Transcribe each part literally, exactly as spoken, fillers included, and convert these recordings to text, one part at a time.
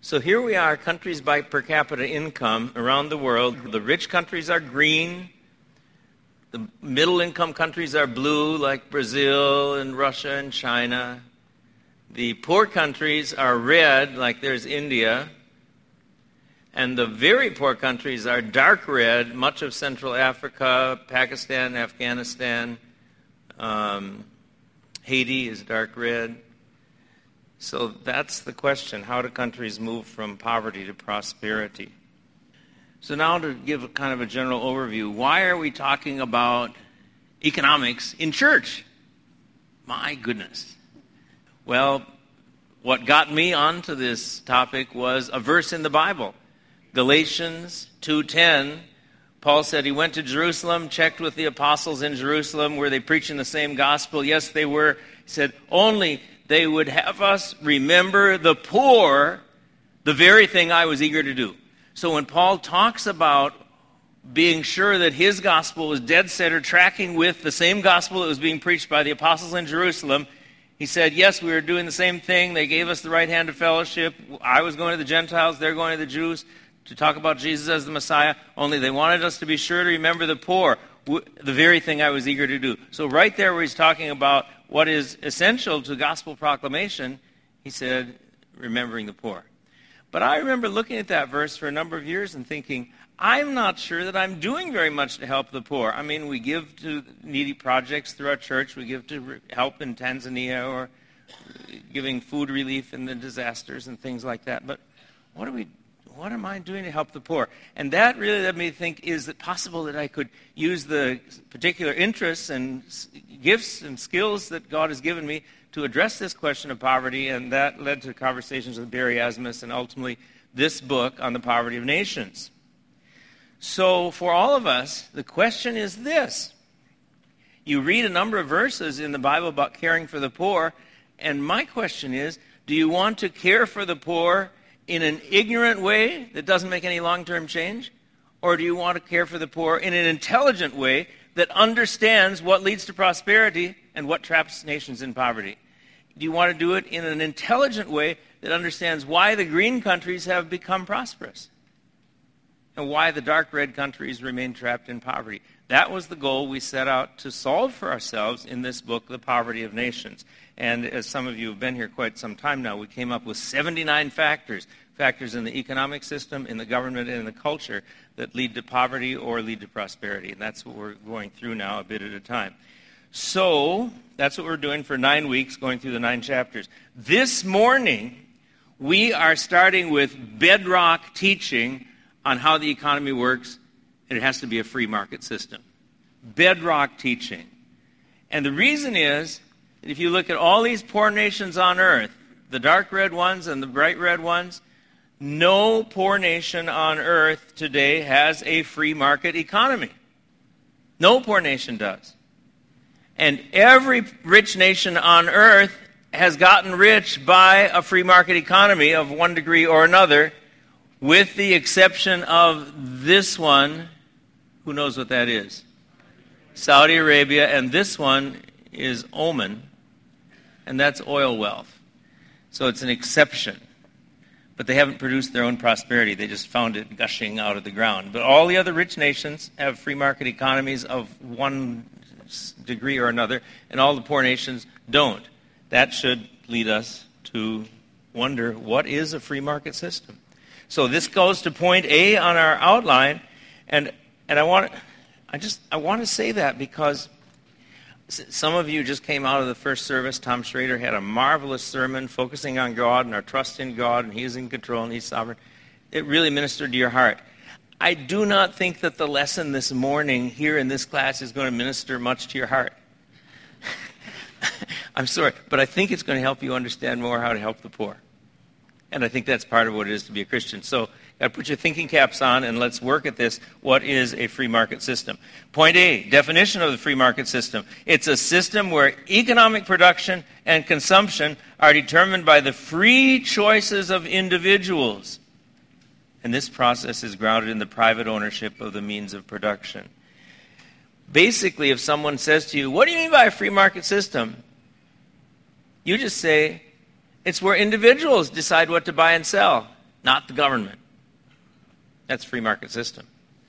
So here we are, countries by per capita income around the world. The rich countries are green. The middle-income countries are blue, like Brazil and Russia and China. The poor countries are red, like there's India. And the very poor countries are dark red, much of Central Africa, Pakistan, Afghanistan. Um, Haiti is dark red. So that's the question. How do countries move from poverty to prosperity? So now to give a kind of a general overview, why are we talking about economics in church? My goodness. Well, what got me onto this topic was a verse in the Bible. Galatians two ten, Paul said he went to Jerusalem, checked with the apostles in Jerusalem. Were they preaching the same gospel? Yes, they were. He said, only they would have us remember the poor, the very thing I was eager to do. So when Paul talks about being sure that his gospel was dead center, tracking with the same gospel that was being preached by the apostles in Jerusalem, he said, yes, we were doing the same thing. They gave us the right hand of fellowship. I was going to the Gentiles, they're going to the Jews to talk about Jesus as the Messiah, only they wanted us to be sure to remember the poor, the very thing I was eager to do. So right there where he's talking about what is essential to gospel proclamation, he said, remembering the poor. But I remember looking at that verse for a number of years and thinking, I'm not sure that I'm doing very much to help the poor. I mean, we give to needy projects through our church. We give to help in Tanzania or giving food relief in the disasters and things like that. But what are we What am I doing to help the poor? And that really led me to think, is it possible that I could use the particular interests and gifts and skills that God has given me to address this question of poverty? And that led to conversations with Barry Asmus and ultimately this book on the poverty of nations. So for all of us, the question is this. You read a number of verses in the Bible about caring for the poor, and my question is, do you want to care for the poor in an ignorant way that doesn't make any long-term change? Or do you want to care for the poor in an intelligent way that understands what leads to prosperity and what traps nations in poverty? Do you want to do it in an intelligent way that understands why the green countries have become prosperous and why the dark red countries remain trapped in poverty? That was the goal we set out to solve for ourselves in this book, The Poverty of Nations. And as some of you have been here quite some time now, we came up with seventy-nine factors, factors in the economic system, in the government, and in the culture that lead to poverty or lead to prosperity. And that's what we're going through now a bit at a time. So that's what we're doing for nine weeks, going through the nine chapters. This morning, we are starting with bedrock teaching on how the economy works, and it has to be a free market system. Bedrock teaching. And the reason is, if you look at all these poor nations on earth, the dark red ones and the bright red ones, no poor nation on earth today has a free market economy. No poor nation does. And every rich nation on earth has gotten rich by a free market economy of one degree or another, with the exception of this one. Who knows what that is? Saudi Arabia, and this one is Oman. And that's oil wealth. So it's an exception. But they haven't produced their own prosperity. They just found it gushing out of the ground. But all the other rich nations have free market economies of one degree or another, and all the poor nations don't. That should lead us to wonder, what is a free market system? So this goes to point A on our outline, and and I want I just I want to say that because some of you just came out of the first service. Tom Schrader had a marvelous sermon focusing on God and our trust in God, and He is in control and He's sovereign. It really ministered to your heart. I do not think that the lesson this morning here in this class is going to minister much to your heart. I'm sorry, but I think it's going to help you understand more how to help the poor. And I think that's part of what it is to be a Christian. So, got to put your thinking caps on and let's work at this. What is a free market system? Point A, definition of the free market system. It's a system where economic production and consumption are determined by the free choices of individuals. And this process is grounded in the private ownership of the means of production. Basically, if someone says to you, what do you mean by a free market system? You just say, it's where individuals decide what to buy and sell. not the government. That's free market system.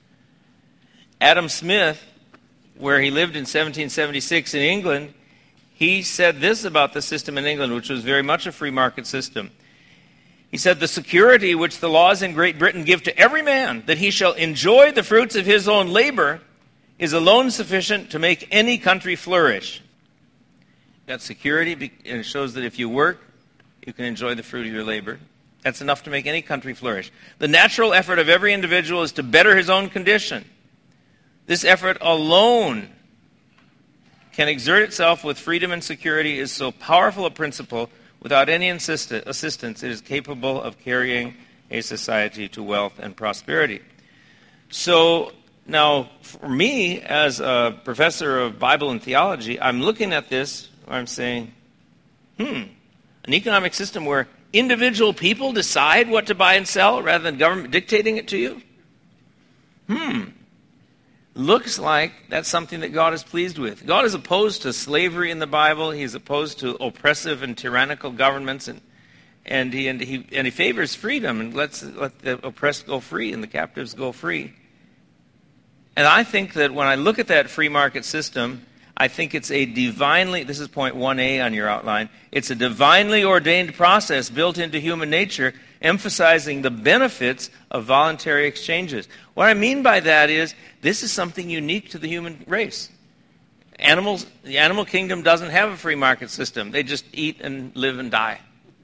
Adam Smith, where he lived in seventeen seventy-six in England, he said this about the system in England, which was very much a free market system. He said, "The security which the laws in Great Britain give to every man, that he shall enjoy the fruits of his own labor, is alone sufficient to make any country flourish." That security, and it shows that if you work, you can enjoy the fruit of your labor. That's enough to make any country flourish. "The natural effort of every individual is to better his own condition. This effort alone can exert itself with freedom and security, is so powerful a principle, without any insist- assistance, it is capable of carrying a society to wealth and prosperity." So now, for me, as a professor of Bible and theology, I'm looking at this, I'm saying, hmm, an economic system where individual people decide what to buy and sell rather than government dictating it to you? Hmm. Looks like that's something that God is pleased with. God is opposed to slavery in the Bible. He's opposed to oppressive and tyrannical governments, and and he and he and he favors freedom and lets let the oppressed go free and the captives go free. And I think that when I look at that free market system, I think it's a divinely, this is point one A on your outline, it's a divinely ordained process built into human nature, emphasizing the benefits of voluntary exchanges. What I mean by that is, this is something unique to the human race. Animals, the animal kingdom doesn't have a free market system. They just eat and live and die.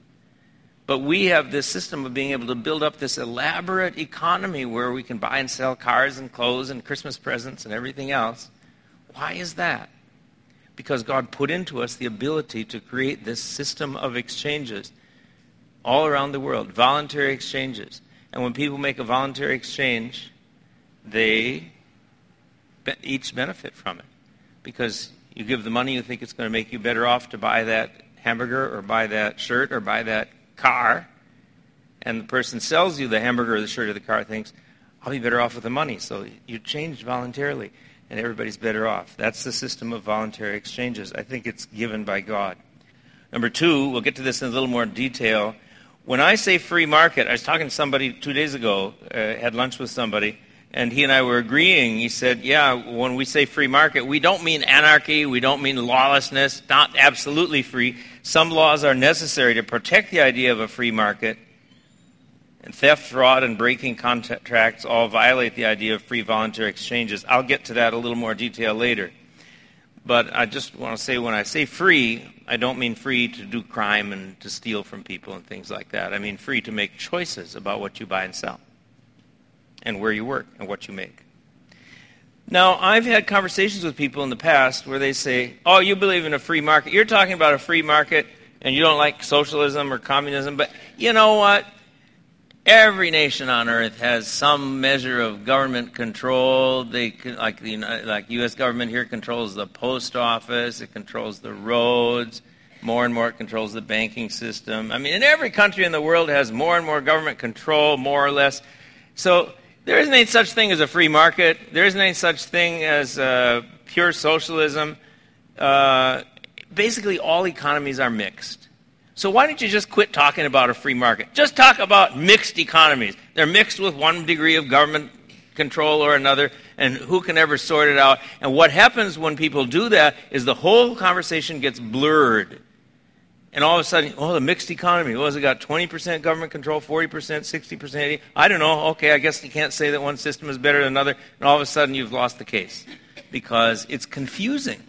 But we have this system of being able to build up this elaborate economy where we can buy and sell cars and clothes and Christmas presents and everything else. Why is that? Because God put into us the ability to create this system of exchanges all around the world, voluntary exchanges. And when people make a voluntary exchange, they be- each benefit from it. Because you give the money, you think it's going to make you better off to buy that hamburger or buy that shirt or buy that car. And the person sells you the hamburger or the shirt or the car, thinks, I'll be better off with the money. So you changed voluntarily, and everybody's better off. That's the system of voluntary exchanges. I think it's given by God. Number two, we'll get to this in a little more detail. When I say free market, I was talking to somebody two days ago, uh, had lunch with somebody, and he and I were agreeing. He said, yeah, when we say free market, we don't mean anarchy, we don't mean lawlessness, not absolutely free. Some laws are necessary to protect the idea of a free market. And theft, fraud, and breaking contracts all violate the idea of free voluntary exchanges. I'll get to that in a little more detail later. But I just want to say, when I say free, I don't mean free to do crime and to steal from people and things like that. I mean free to make choices about what you buy and sell, and where you work, and what you make. Now, I've had conversations with people in the past where they say, oh, you believe in a free market. You're talking about a free market, and you don't like socialism or communism, but you know what? Every nation on earth has some measure of government control. They like the like U S government here controls the post office. It controls the roads. More and more it controls the banking system. I mean, in every country in the world has more and more government control, more or less. So there isn't any such thing as a free market. There isn't any such thing as uh, pure socialism. Uh, basically, all economies are mixed. So why don't you just quit talking about a free market? Just talk about mixed economies. They're mixed with one degree of government control or another, and who can ever sort it out? And what happens when people do that is the whole conversation gets blurred. And all of a sudden, oh, the mixed economy. Well, has it got twenty percent government control, forty percent, sixty percent, eighty percent? I don't know. Okay, I guess you can't say that one system is better than another. And all of a sudden, you've lost the case because it's confusing.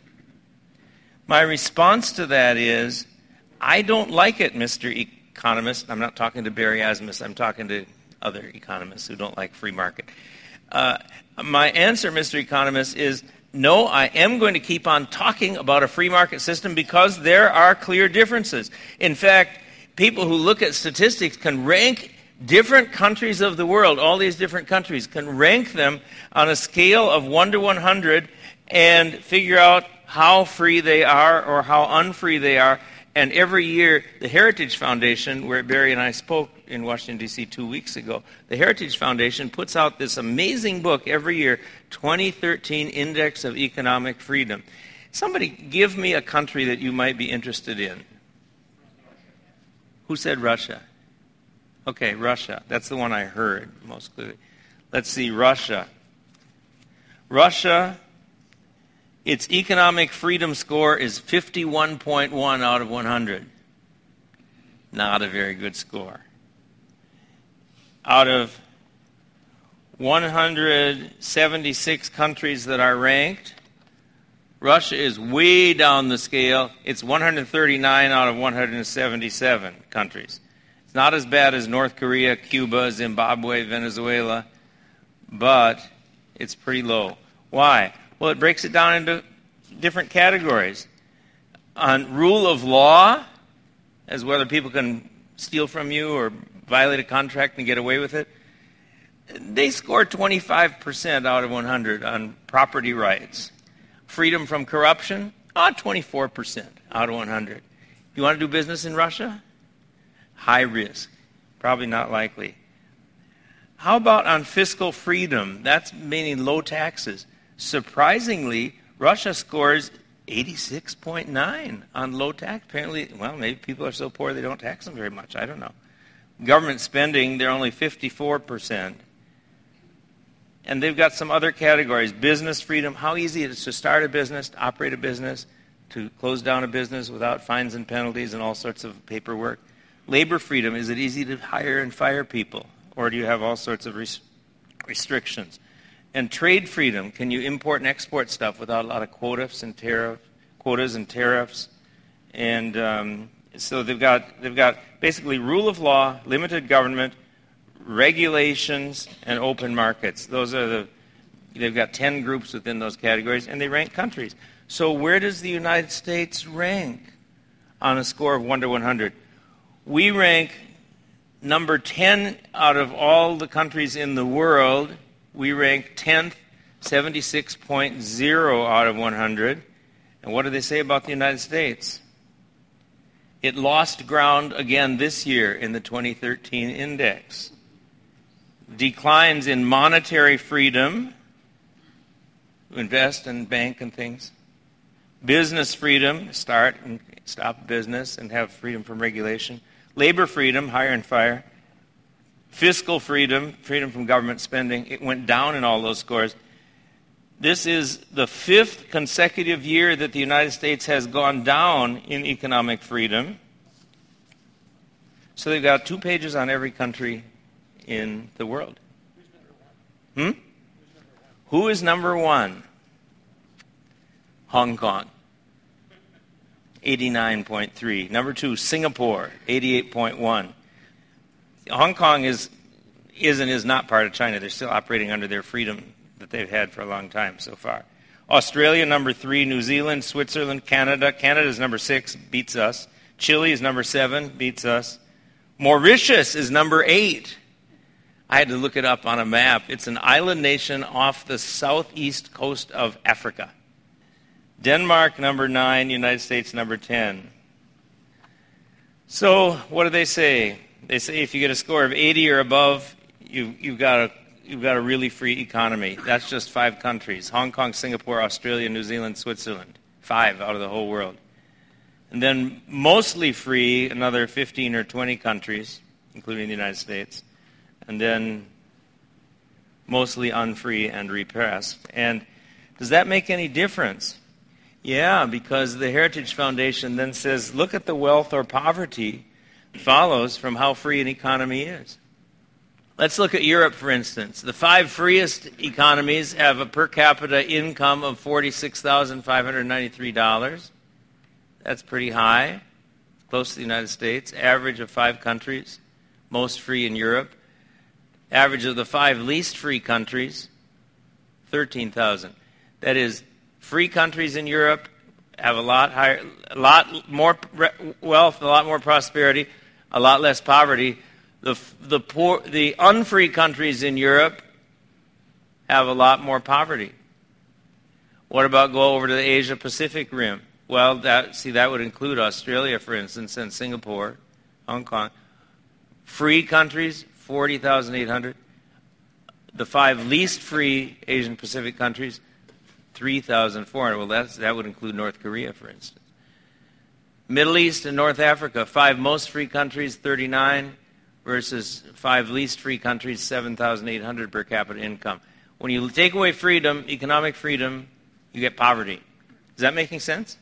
My response to that is, I don't like it, Mister Economist. I'm not talking to Barry Asmus. I'm talking to other economists who don't like free market. Uh, my answer, Mister Economist, is no, I am going to keep on talking about a free market system because there are clear differences. In fact, people who look at statistics can rank different countries of the world, all these different countries, can rank them on a scale of one to one hundred and figure out how free they are or how unfree they are. And every year, the Heritage Foundation, where Barry and I spoke in Washington, D C two weeks ago, the Heritage Foundation puts out this amazing book every year, twenty thirteen Index of Economic Freedom. Somebody give me a country that you might be interested in. Who said Russia? Okay, Russia. That's the one I heard most clearly. Let's see, Russia. Russia, its economic freedom score is fifty-one point one out of one hundred. Not a very good score. Out of one hundred seventy-six countries that are ranked, Russia is way down the scale. It's one hundred thirty-nine out of one hundred seventy-seven countries. It's not as bad as North Korea, Cuba, Zimbabwe, Venezuela, but it's pretty low. Why? Well, it breaks it down into different categories. On rule of law, as whether people can steal from you or violate a contract and get away with it, they score twenty-five percent out of one hundred on property rights. Freedom from corruption, ah, twenty-four percent out of one hundred. You want to do business in Russia? High risk. Probably not likely. How about on fiscal freedom? That's meaning low taxes. Surprisingly, Russia scores eighty-six point nine on low tax. Apparently, well, maybe people are so poor they don't tax them very much. I don't know. Government spending, they're only fifty-four percent. And they've got some other categories. Business freedom, how easy it is to start a business, to operate a business, to close down a business without fines and penalties and all sorts of paperwork. Labor freedom, is it easy to hire and fire people? Or do you have all sorts of res- restrictions? And trade freedom, can you import and export stuff without a lot of quotas and tariff, quotas and tariffs? And um, so they've got they've got basically rule of law, limited government, regulations, and open markets. Those are the they've got ten groups within those categories, and they rank countries. So where does the United States rank on a score of one to one hundred? We rank number ten out of all the countries in the world. We rank tenth, seventy-six point zero out of one hundred. And what do they say about the United States? It lost ground again this year in the twenty thirteen index. Declines in monetary freedom, invest and bank and things. Business freedom, start and stop business and have freedom from regulation. Labor freedom, hire and fire. Fiscal freedom, freedom from government spending, it went down in all those scores. This is the fifth consecutive year that the United States has gone down in economic freedom. So they've got two pages on every country in the world. Hmm? Who is number one? Hong Kong. eighty-nine point three. Number two, Singapore, eighty-eight point one. Hong Kong is is and is not part of China. They're still operating under their freedom that they've had for a long time so far. Australia, number three. New Zealand, Switzerland, Canada. Canada is number six, beats us. Chile is number seven, beats us. Mauritius is number eight. I had to look it up on a map. It's an island nation off the southeast coast of Africa. Denmark, number nine. United States, number ten. So what do they say? They say if you get a score of eighty or above, you, you've got a you've got a really free economy. That's just five countries: Hong Kong, Singapore, Australia, New Zealand, Switzerland. Five out of the whole world. And then mostly free, another fifteen or twenty countries, including the United States. And then mostly unfree and repressed. And does that make any difference? Yeah, because the Heritage Foundation then says, look at the wealth or poverty follows from how free an economy is. Let's look at Europe, for instance. The five freest economies have a per capita income of forty-six thousand five hundred ninety-three dollars. That's pretty high, close to the United States. Average of five countries, most free in Europe. Average of the five least free countries, thirteen thousand. That is, free countries in Europe have a lot higher, a lot more wealth, a lot more prosperity, a lot less poverty. The the poor, the unfree countries in Europe have a lot more poverty. What about go over to the Asia Pacific rim? Well, that see that would include Australia, for instance, and Singapore, Hong Kong. Free countries, forty thousand eight hundred. The five least free Asian Pacific countries, three thousand four hundred. Well, that's, that would include North Korea, for instance. Middle East and North Africa, five most free countries, thirty-nine. versus five least free countries, seven thousand eight hundred per capita income. When you take away freedom, economic freedom, you get poverty. Is that making sense?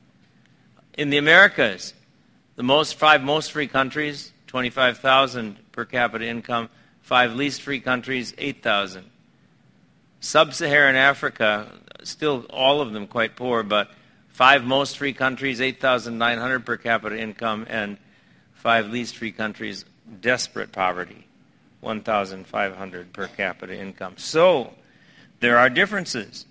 In the Americas, the most five most free countries, twenty-five thousand per capita income. Five least free countries, eight thousand. Sub-Saharan Africa, still all of them quite poor, but five most free countries, eight thousand nine hundred per capita income, and five least free countries, desperate poverty, one thousand five hundred per capita income. So there are differences.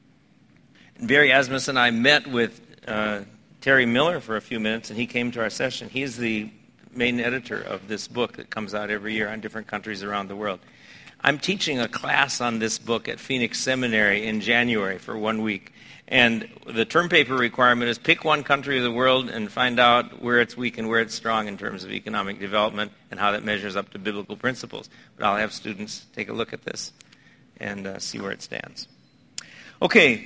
Barry Asmus and I met with uh, Terry Miller for a few minutes, and he came to our session. He's the main editor of this book that comes out every year on different countries around the world. I'm teaching a class on this book at Phoenix Seminary in January for one week. And the term paper requirement is pick one country of the world and find out where it's weak and where it's strong in terms of economic development and how that measures up to biblical principles. But I'll have students take a look at this and uh, see where it stands. Okay.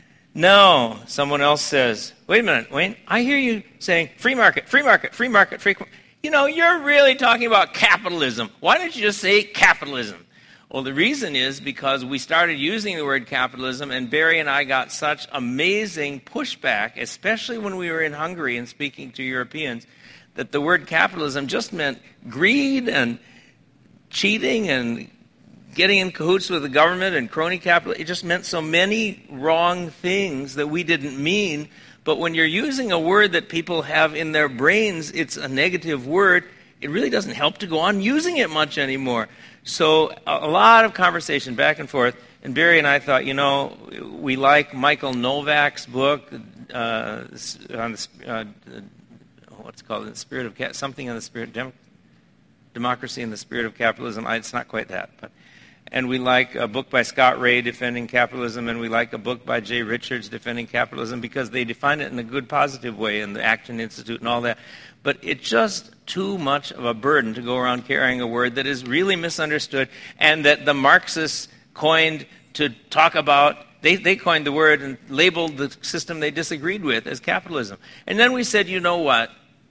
Now, someone else says, wait a minute, Wayne, I hear you saying free market, free market, free market, free market. You know, you're really talking about capitalism. Why don't you just say capitalism? Well, the reason is because we started using the word capitalism, and Barry and I got such amazing pushback, especially when we were in Hungary and speaking to Europeans, that the word capitalism just meant greed and cheating and getting in cahoots with the government and crony capital. It just meant so many wrong things that we didn't mean. But when you're using a word that people have in their brains, it's a negative word, it really doesn't help to go on using it much anymore. So a lot of conversation back and forth. And Barry and I thought, you know, we like Michael Novak's book, uh, on the, uh, what's it called, the spirit of Cap- something on the spirit, Dem- democracy and the spirit of capitalism. I, it's not quite that, but. And we like a book by Scott Ray, Defending Capitalism, and we like a book by Jay Richards, Defending Capitalism, because they define it in a good, positive way, in the Action Institute and all that. But it's just too much of a burden to go around carrying a word that is really misunderstood and that the Marxists coined to talk about. They, they coined the word and labeled the system they disagreed with as capitalism. And then we said, you know what?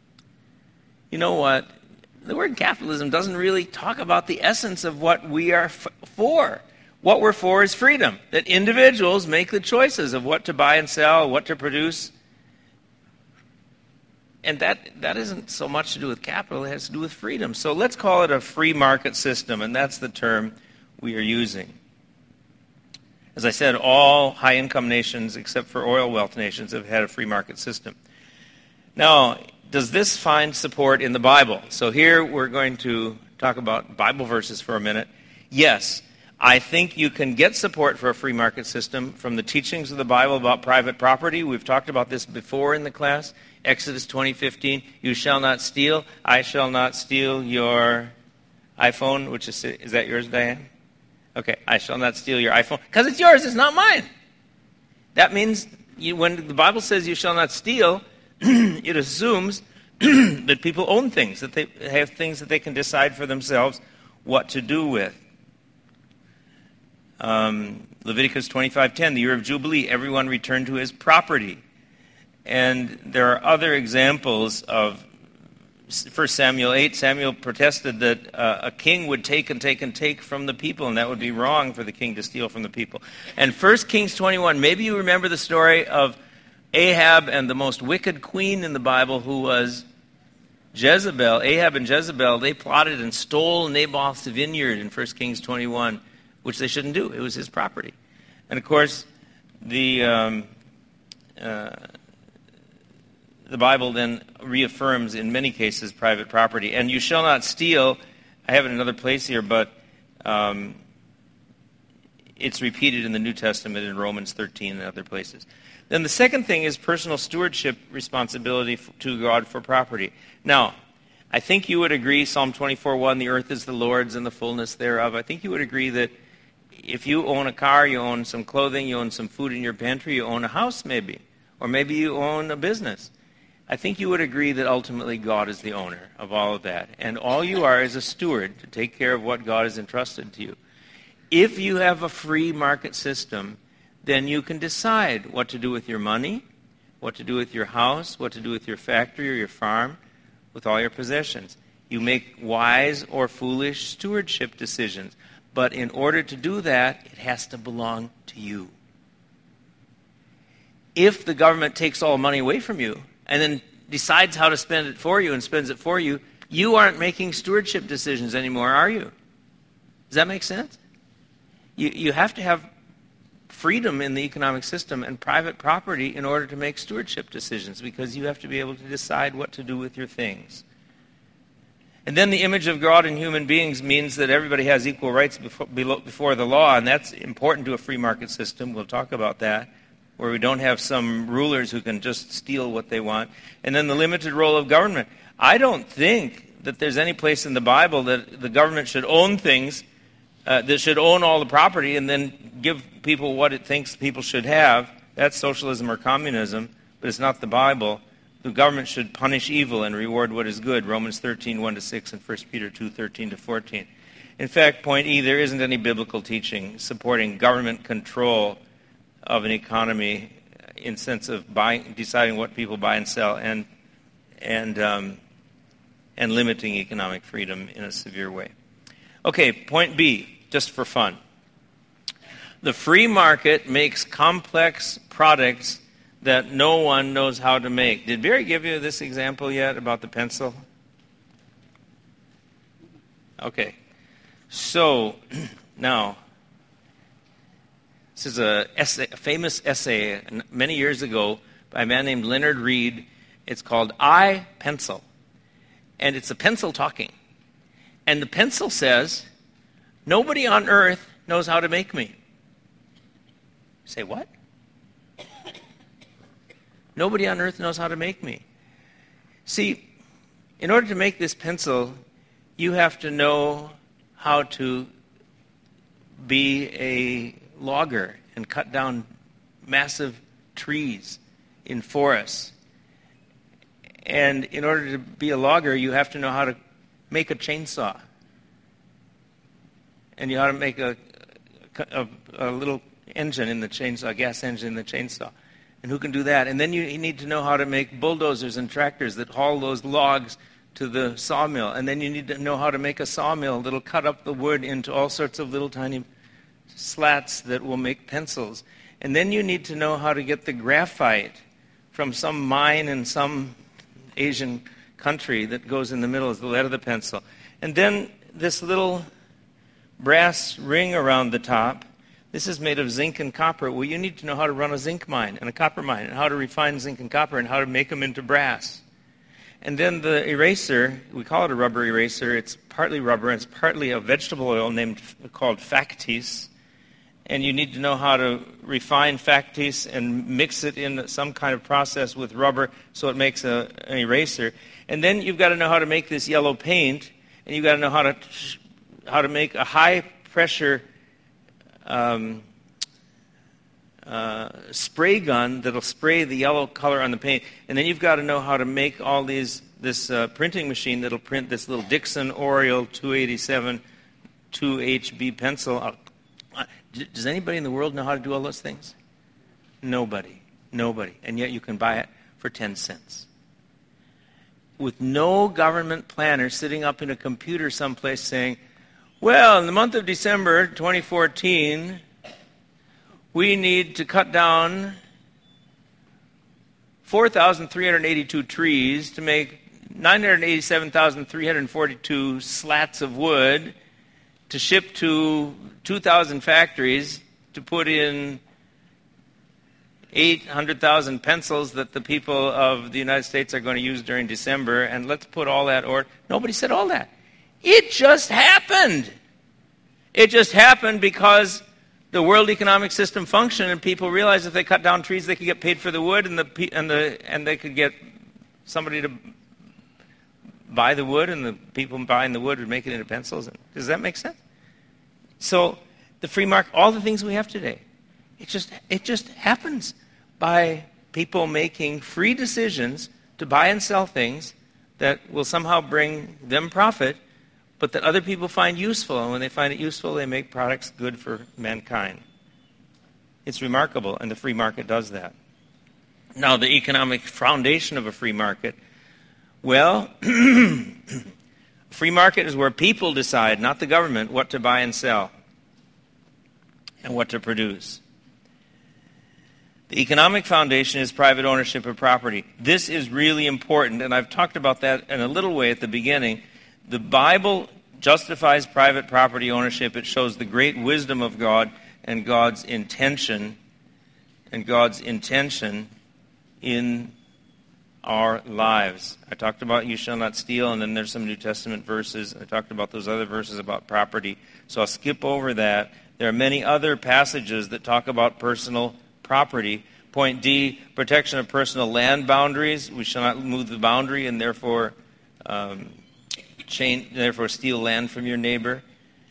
You know what? The word capitalism doesn't really talk about the essence of what we are f- for. What we're for is freedom, that individuals make the choices of what to buy and sell, what to produce. And that, that isn't so much to do with capital, it has to do with freedom. So let's call it a free market system, and that's the term we are using. As I said, all high-income nations, except for oil wealth nations, have had a free market system. Now, does this find support in the Bible? So here we're going to talk about Bible verses for a minute. Yes, I think you can get support for a free market system from the teachings of the Bible about private property. We've talked about this before in the class. Exodus twenty fifteen, you shall not steal. I shall not steal your iPhone, which is, is that yours, Diane? Okay, I shall not steal your iPhone. Because it's yours, it's not mine. That means you, when the Bible says you shall not steal, it assumes that people own things, that they have things that they can decide for themselves what to do with. Um, Leviticus twenty-five ten, the year of Jubilee, everyone returned to his property. And there are other examples of First Samuel eight. Samuel protested that uh, a king would take and take and take from the people, and that would be wrong for the king to steal from the people. And First Kings twenty-one, maybe you remember the story of Ahab and the most wicked queen in the Bible, who was Jezebel. Ahab and Jezebel, they plotted and stole Naboth's vineyard in First Kings twenty-one, which they shouldn't do. It was his property. And of course, the um, uh, the Bible then reaffirms in many cases private property. And you shall not steal. I have it in another place here, but um, it's repeated in the New Testament in Romans thirteen and other places. Then the second thing is personal stewardship responsibility to God for property. Now, I think you would agree, Psalm twenty-four one, the earth is the Lord's and the fullness thereof. I think you would agree that if you own a car, you own some clothing, you own some food in your pantry, you own a house maybe, or maybe you own a business. I think you would agree that ultimately God is the owner of all of that. And all you are is a steward to take care of what God has entrusted to you. If you have a free market system, then you can decide what to do with your money, what to do with your house, what to do with your factory or your farm, with all your possessions. You make wise or foolish stewardship decisions. But in order to do that, it has to belong to you. If the government takes all money away from you and then decides how to spend it for you and spends it for you, you aren't making stewardship decisions anymore, are you? Does that make sense? You, you have to have freedom in the economic system and private property in order to make stewardship decisions, because you have to be able to decide what to do with your things. And then the image of God in human beings means that everybody has equal rights before, before the law, and that's important to a free market system. We'll talk about that, where we don't have some rulers who can just steal what they want. And then the limited role of government. I don't think that there's any place in the Bible that the government should own things, uh, that should own all the property and then give people what it thinks people should have. That's socialism or communism, but it's not the Bible. The government should punish evil and reward what is good, Romans thirteen, one to six, and First Peter two, thirteen to fourteen. In fact, point E, there isn't any biblical teaching supporting government control of an economy in sense of buying, deciding what people buy and sell, and and um, and limiting economic freedom in a severe way. Okay, point B, just for fun. The free market makes complex products that no one knows how to make. Did Barry give you this example yet about the pencil? Okay. So, now, this is a, essay, a famous essay many years ago by a man named Leonard Read. It's called I, Pencil. And it's a pencil talking. And the pencil says, nobody on earth knows how to make me. Say what? Nobody on earth knows how to make me. See, in order to make this pencil, you have to know how to be a logger and cut down massive trees in forests. And in order to be a logger, you have to know how to make a chainsaw. And you know how to make a, a, a little engine in the chainsaw, a gas engine in the chainsaw. And who can do that? And then you need to know how to make bulldozers and tractors that haul those logs to the sawmill. And then you need to know how to make a sawmill that'll cut up the wood into all sorts of little tiny slats that will make pencils. And then you need to know how to get the graphite from some mine in some Asian country that goes in the middle as the lead of the pencil. And then this little brass ring around the top, this is made of zinc and copper. Well, you need to know how to run a zinc mine and a copper mine and how to refine zinc and copper and how to make them into brass. And then the eraser, we call it a rubber eraser. It's partly rubber and it's partly a vegetable oil named called Factice. And you need to know how to refine Factice and mix it in some kind of process with rubber so it makes a, an eraser. And then you've got to know how to make this yellow paint, and you've got to know how to how to make a high pressure Um, uh, spray gun that'll spray the yellow color on the paint, and then you've got to know how to make all these this uh, printing machine that'll print this little Dixon Oriole two eighty-seven two H B pencil. Uh, does anybody in the world know how to do all those things? Nobody, nobody, and yet you can buy it for ten cents. With no government planner sitting up in a computer someplace saying, well, in the month of December twenty fourteen, we need to cut down four thousand three hundred eighty-two trees to make nine hundred eighty-seven thousand three hundred forty-two slats of wood to ship to two thousand factories to put in eight hundred thousand pencils that the people of the United States are going to use during December, and let's put all that order. Nobody said all that. It just happened. It just happened because the world economic system functioned, and people realized if they cut down trees, they could get paid for the wood, and the and the and they could get somebody to buy the wood, and the people buying the wood would make it into pencils. Does that make sense? So the free market, all the things we have today, it just it just happens by people making free decisions to buy and sell things that will somehow bring them profit, but that other people find useful. And when they find it useful, they make products good for mankind. It's remarkable, and the free market does that. Now, the economic foundation of a free market, well, Free market is where people decide, not the government, what to buy and sell and what to produce. The economic foundation is private ownership of property. This is really important, and I've talked about that in a little way at the beginning. The Bible justifies private property ownership. It shows the great wisdom of God and God's intention and God's intention in our lives. I talked about you shall not steal, and then there's some New Testament verses. I talked about those other verses about property, so I'll skip over that. There are many other passages that talk about personal property. Point D, protection of personal land boundaries. We shall not move the boundary and therefore um, chain, therefore steal land from your neighbor.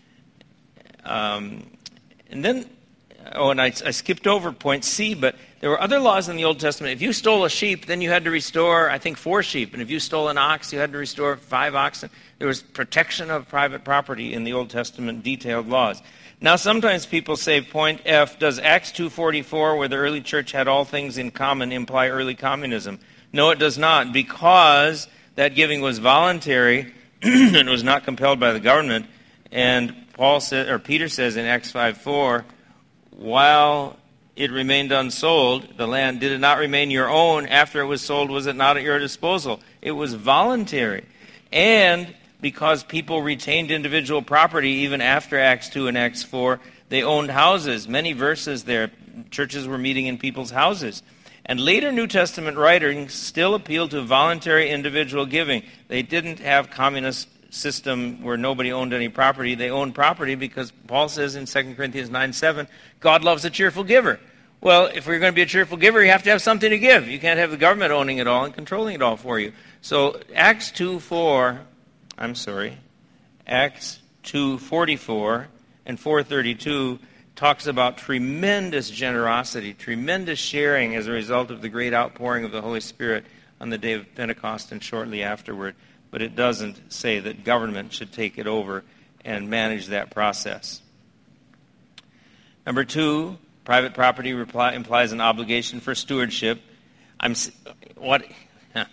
Um, and then, oh, and I, I skipped over point C, but there were other laws in the Old Testament. If you stole a sheep, then you had to restore, I think, four sheep. And if you stole an ox, you had to restore five oxen. There was protection of private property in the Old Testament detailed laws. Now, sometimes people say, point F, does Acts two forty-four, where the early church had all things in common, imply early communism? No, it does not, because that giving was voluntary and it was not compelled by the government. And Paul said, or Peter says in Acts five four, while it remained unsold, the land, did it not remain your own? After it was sold, was it not at your disposal? It was voluntary. And because people retained individual property even after Acts two and Acts four, they owned houses. Many verses there, churches were meeting in people's houses. And later New Testament writings still appealed to voluntary individual giving. They didn't have communist system where nobody owned any property. They owned property because Paul says in Second Corinthians nine seven, God loves a cheerful giver. Well, if we're going to be a cheerful giver, you have to have something to give. You can't have the government owning it all and controlling it all for you. So Acts two four, I'm sorry, Acts two forty-four and four thirty-two talks about tremendous generosity, tremendous sharing as a result of the great outpouring of the Holy Spirit on the day of Pentecost and shortly afterward. But it doesn't say that government should take it over and manage that process. Number two, private property reply, implies an obligation for stewardship. I'm what? Huh.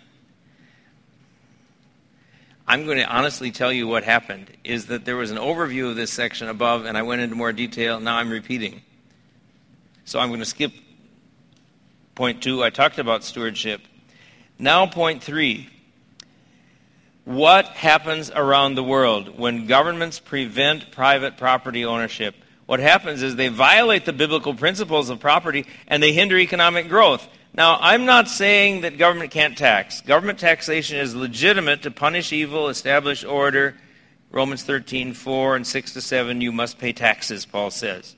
I'm going to honestly tell you what happened is that there was an overview of this section above, and I went into more detail. Now I'm repeating. So I'm going to skip point two. I talked about stewardship. Now point three. What happens around the world when governments prevent private property ownership? What happens is they violate the biblical principles of property and they hinder economic growth. Now, I'm not saying that government can't tax. Government taxation is legitimate to punish evil, establish order. Romans thirteen four and six to seven, you must pay taxes, Paul says.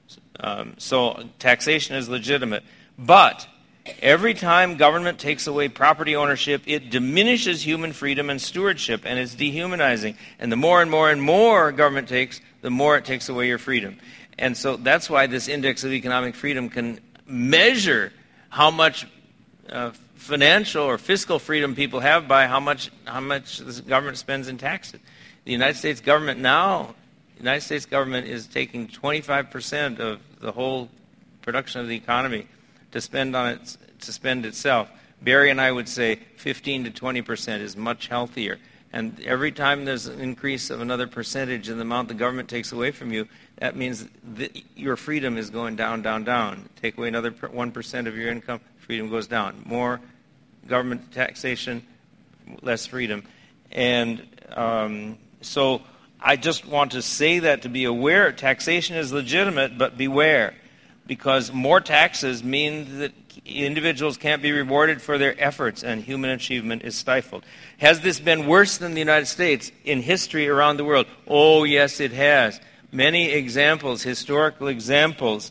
Um, so taxation is legitimate. But every time government takes away property ownership, it diminishes human freedom and stewardship, and it's dehumanizing. And the more and more and more government takes, the more it takes away your freedom. And so that's why this index of economic freedom can measure how much uh, financial or fiscal freedom people have by how much how much the government spends in taxes. The United States government now, the United States government is taking twenty-five percent of the whole production of the economy to spend on it, to spend itself. Barry and I would say fifteen to twenty percent is much healthier. And every time there's an increase of another percentage in the amount the government takes away from you, that means that your freedom is going down, down, down. Take away another one percent of your income, freedom goes down. More government taxation, less freedom. And um, so I just want to say that to be aware. Taxation is legitimate, but beware. Because more taxes mean that individuals can't be rewarded for their efforts and human achievement is stifled. Has this been worse than the United States in history around the world? Oh, yes, it has. Many examples, historical examples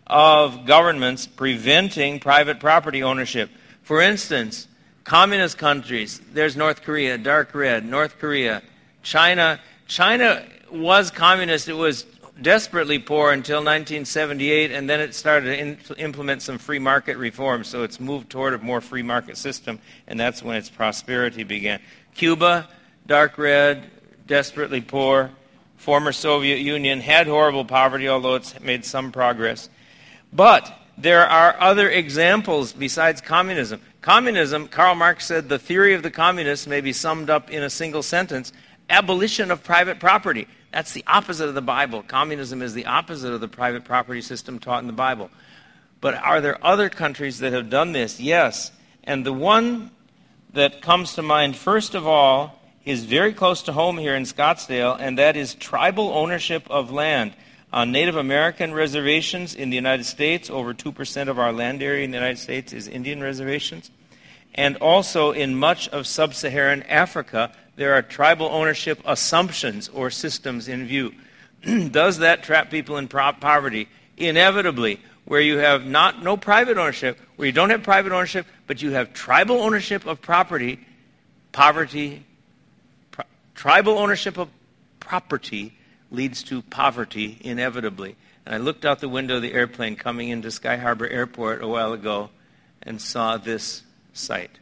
of governments preventing private property ownership. For instance, communist countries, there's North Korea, dark red, North Korea, China. China was communist. It was desperately poor until nineteen seventy-eight, and then it started to in, implement some free market reforms, so it's moved toward a more free market system, and that's when its prosperity began. Cuba, dark red, desperately poor, former Soviet Union, had horrible poverty, although it's made some progress. But there are other examples besides communism. Communism, Karl Marx said, the theory of the communists may be summed up in a single sentence: abolition of private property. That's the opposite of the Bible. Communism is the opposite of the private property system taught in the Bible. But are there other countries that have done this? Yes. And the one that comes to mind first of all is very close to home here in Scottsdale, and that is tribal ownership of land. On Native American reservations in the United States, over two percent of our land area in the United States is Indian reservations. And also in much of sub-Saharan Africa, there are tribal ownership assumptions or systems in view. Does that trap people in pro- poverty? Inevitably, where you have not no private ownership, where you don't have private ownership, but you have tribal ownership of property, poverty, pro- tribal ownership of property leads to poverty inevitably. And I looked out the window of the airplane coming into Sky Harbor Airport a while ago and saw this sight.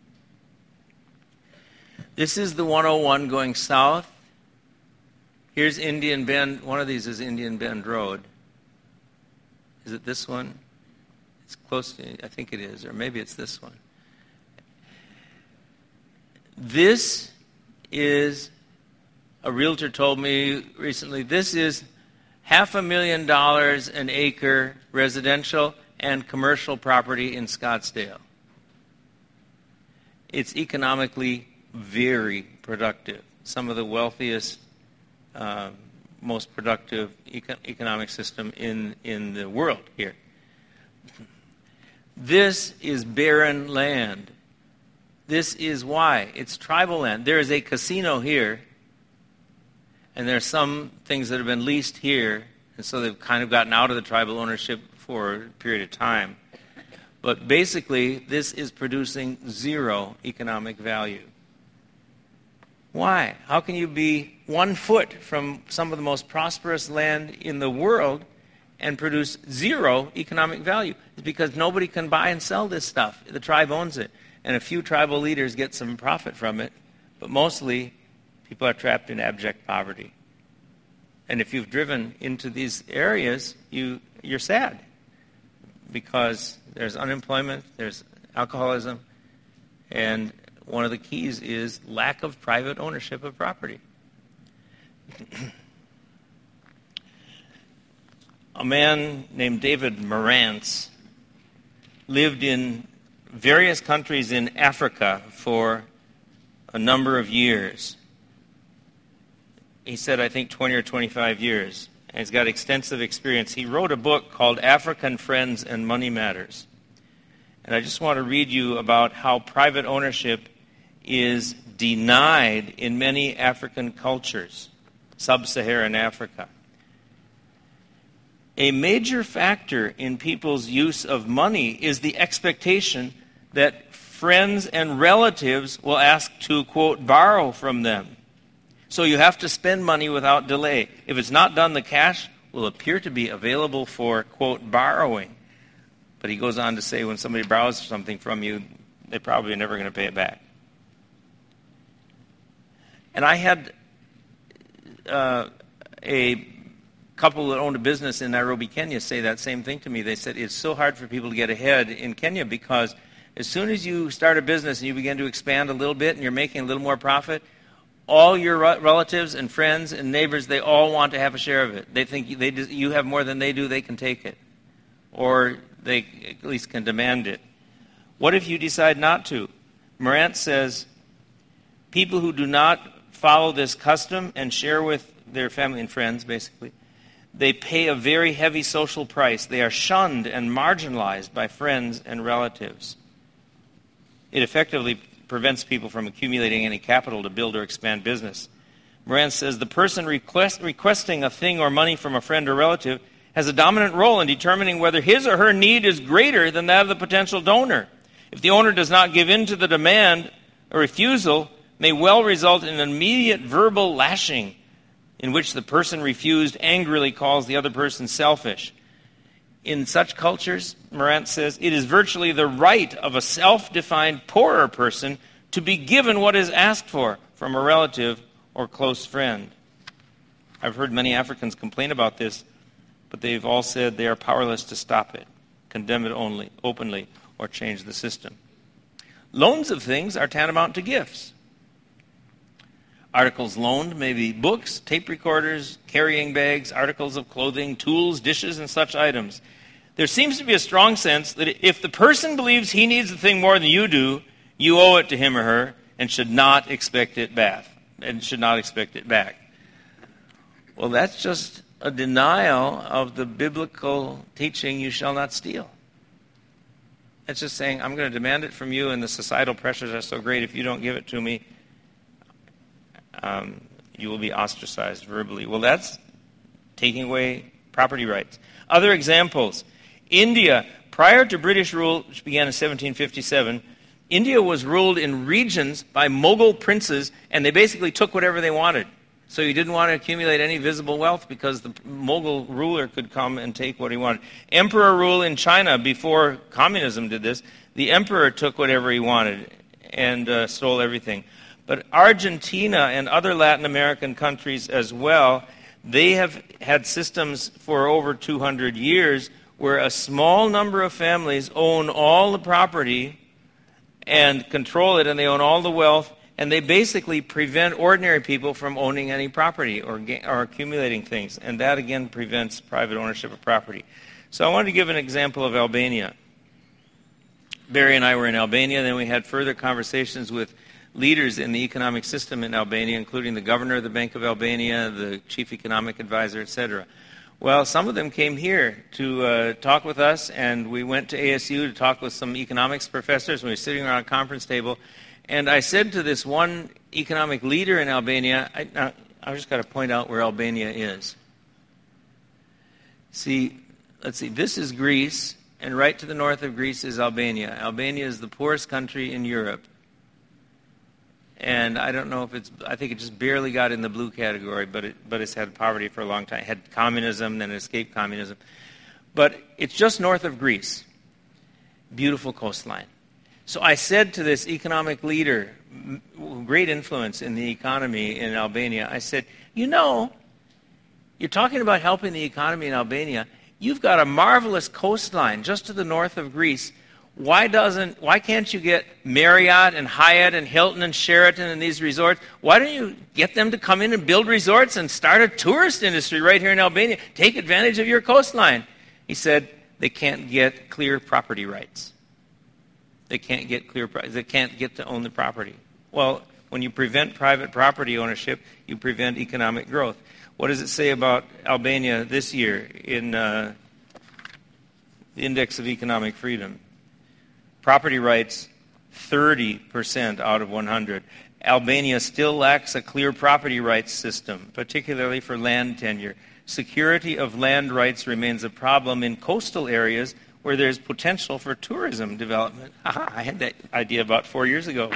This is the one oh one going south. Here's Indian Bend. One of these is Indian Bend Road. Is it this one? It's close to, I think it is, or maybe it's this one. This is, a realtor told me recently, this is half a million dollars an acre residential and commercial property in Scottsdale. It's economically very productive. Some of the wealthiest, uh, most productive eco- economic system in, in the world here. This is barren land. This is why. It's tribal land. There is a casino here, and there are some things that have been leased here, and so they've kind of gotten out of the tribal ownership for a period of time. But basically, this is producing zero economic value. Why? How can you be one foot from some of the most prosperous land in the world and produce zero economic value? It's because nobody can buy and sell this stuff. The tribe owns it. And a few tribal leaders get some profit from it. But mostly, people are trapped in abject poverty. And if you've driven into these areas, you, you're sad. Because there's unemployment, there's alcoholism, and one of the keys is lack of private ownership of property. A man named David Marantz lived in various countries in Africa for a number of years. He said, I think, twenty or twenty-five years. And he's got extensive experience. He wrote a book called African Friends and Money Matters. And I just want to read you about how private ownership is denied in many African cultures, sub-Saharan Africa. A major factor in people's use of money is the expectation that friends and relatives will ask to, quote, borrow from them. So you have to spend money without delay. If it's not done, the cash will appear to be available for, quote, borrowing. But he goes on to say when somebody borrows something from you, they're probably never going to pay it back. And I had uh, a couple that owned a business in Nairobi, Kenya, say that same thing to me. They said it's so hard for people to get ahead in Kenya because as soon as you start a business and you begin to expand a little bit and you're making a little more profit, all your relatives and friends and neighbors, they all want to have a share of it. They think they you have more than they do, they can take it. Or they at least can demand it. What if you decide not to? Marantz says, people who do not follow this custom and share with their family and friends, basically, they pay a very heavy social price. They are shunned and marginalized by friends and relatives. It effectively prevents people from accumulating any capital to build or expand business. Marantz says the person request, requesting a thing or money from a friend or relative has a dominant role in determining whether his or her need is greater than that of the potential donor. If the owner does not give in to the demand, a refusal may well result in an immediate verbal lashing in which the person refused angrily calls the other person selfish. In such cultures, Marantz says, it is virtually the right of a self-defined poorer person to be given what is asked for from a relative or close friend. I've heard many Africans complain about this, but they've all said they are powerless to stop it, condemn it only, openly, or change the system. Loans of things are tantamount to gifts. Articles loaned may be books, tape recorders, carrying bags, articles of clothing, tools, dishes, and such items. There seems to be a strong sense that if the person believes he needs the thing more than you do, you owe it to him or her and should not expect it back. And should not expect it back. Well, that's just a denial of the biblical teaching, you shall not steal. It's just saying, I'm going to demand it from you, and the societal pressures are so great, if you don't give it to me, um, you will be ostracized verbally. Well, that's taking away property rights. Other examples. India, prior to British rule, which began in seventeen fifty-seven, India was ruled in regions by Mughal princes, and they basically took whatever they wanted. So you didn't want to accumulate any visible wealth because the Mughal ruler could come and take what he wanted. Emperor rule in China, before communism did this, the emperor took whatever he wanted and uh, stole everything. But Argentina and other Latin American countries as well, they have had systems for over two hundred years where a small number of families own all the property and control it, and they own all the wealth, and they basically prevent ordinary people from owning any property or, or accumulating things. And that, again, prevents private ownership of property. So I wanted to give an example of Albania. Barry and I were in Albania, then we had further conversations with leaders in the economic system in Albania, including the governor of the Bank of Albania, the chief economic advisor, et cetera. Well, some of them came here to uh, talk with us, and we went to A S U to talk with some economics professors. We were sitting around a conference table, and I said to this one economic leader in Albania, I, now, I've just got to point out where Albania is. See, let's see, this is Greece, and right to the north of Greece is Albania. Albania is the poorest country in Europe. And I don't know if it's, I think it just barely got in the blue category, but it, but it's had poverty for a long time. It had communism, then it escaped communism. But it's just north of Greece. Beautiful coastline. So I said to this economic leader, great influence in the economy in Albania, I said, you know, you're talking about helping the economy in Albania. You've got a marvelous coastline just to the north of Greece. Why doesn't, why can't you get Marriott and Hyatt and Hilton and Sheraton and these resorts? Why don't you get them to come in and build resorts and start a tourist industry right here in Albania? Take advantage of your coastline. He said they can't get clear property rights. They can't get clear, they can't get to own the property. Well, when you prevent private property ownership, you prevent economic growth. What does it say about Albania this year in uh, the Index of Economic Freedom? Property rights, thirty percent out of one hundred. Albania still lacks a clear property rights system, particularly for land tenure. Security of land rights remains a problem in coastal areas where there's potential for tourism development. I had that idea about four years ago.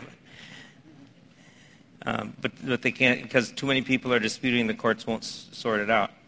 Um, but, but they can't, because too many people are disputing, the courts won't s- sort it out.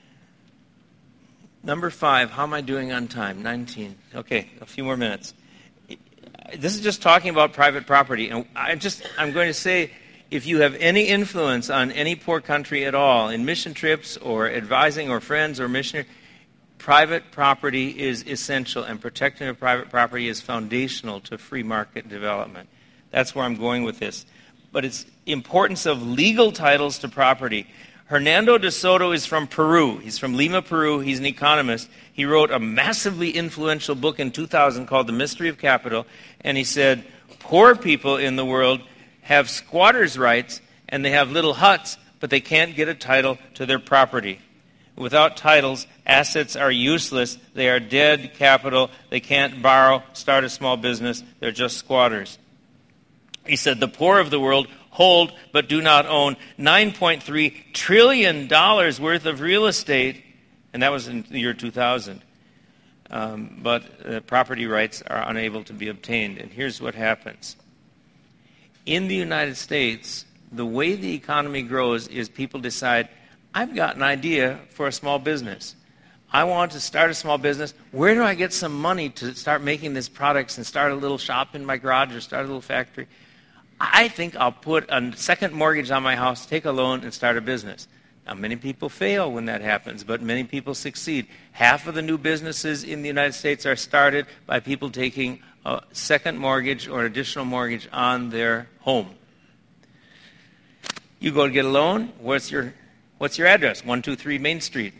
Number five, how am I doing on time? nineteen. Okay, a few more minutes. This is just talking about private property, and I just, I'm going to say, if you have any influence on any poor country at all, in mission trips or advising or friends or missionary, private property is essential, and protecting of private property is foundational to free market development. That's where I'm going with this. But it's importance of legal titles to property. Hernando de Soto is from Peru. He's from Lima, Peru. He's an economist. He wrote a massively influential book in two thousand called The Mystery of Capital, and he said, poor people in the world have squatters' rights, and they have little huts, but they can't get a title to their property. Without titles, assets are useless. They are dead capital. They can't borrow, start a small business. They're just squatters. He said, the poor of the world hold but do not own nine point three trillion dollars worth of real estate, and that was in the year two thousand. Um, but uh, property rights are unable to be obtained. And here's what happens. In the United States, the way the economy grows is people decide, I've got an idea for a small business. I want to start a small business. Where do I get some money to start making these products and start a little shop in my garage or start a little factory? I think I'll put a second mortgage on my house, take a loan, and start a business. Now, many people fail when that happens, but many people succeed. Half of the new businesses in the United States are started by people taking a second mortgage or additional mortgage on their home. You go to get a loan. What's your what's your address? one two three Main Street.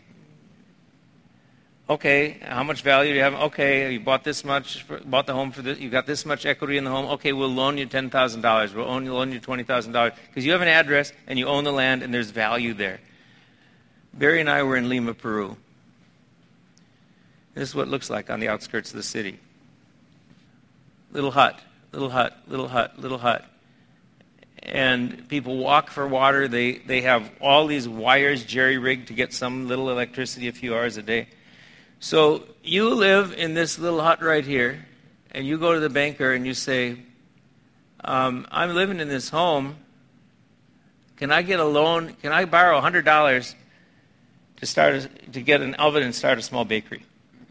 Okay, how much value do you have? Okay, you bought this much, for, bought the home for this, you got this much equity in the home. Okay, we'll loan you ten thousand dollars. We'll loan, loan you twenty thousand dollars because you have an address and you own the land and there's value there. Barry and I were in Lima, Peru. This is what it looks like on the outskirts of the city. Little hut, little hut, little hut, little hut. And people walk for water. They, they have all these wires jerry-rigged to get some little electricity a few hours a day. So you live in this little hut right here, and you go to the banker and you say, um, I'm living in this home. Can I get a loan? Can I borrow one hundred dollars to start a, to get an oven and start a small bakery?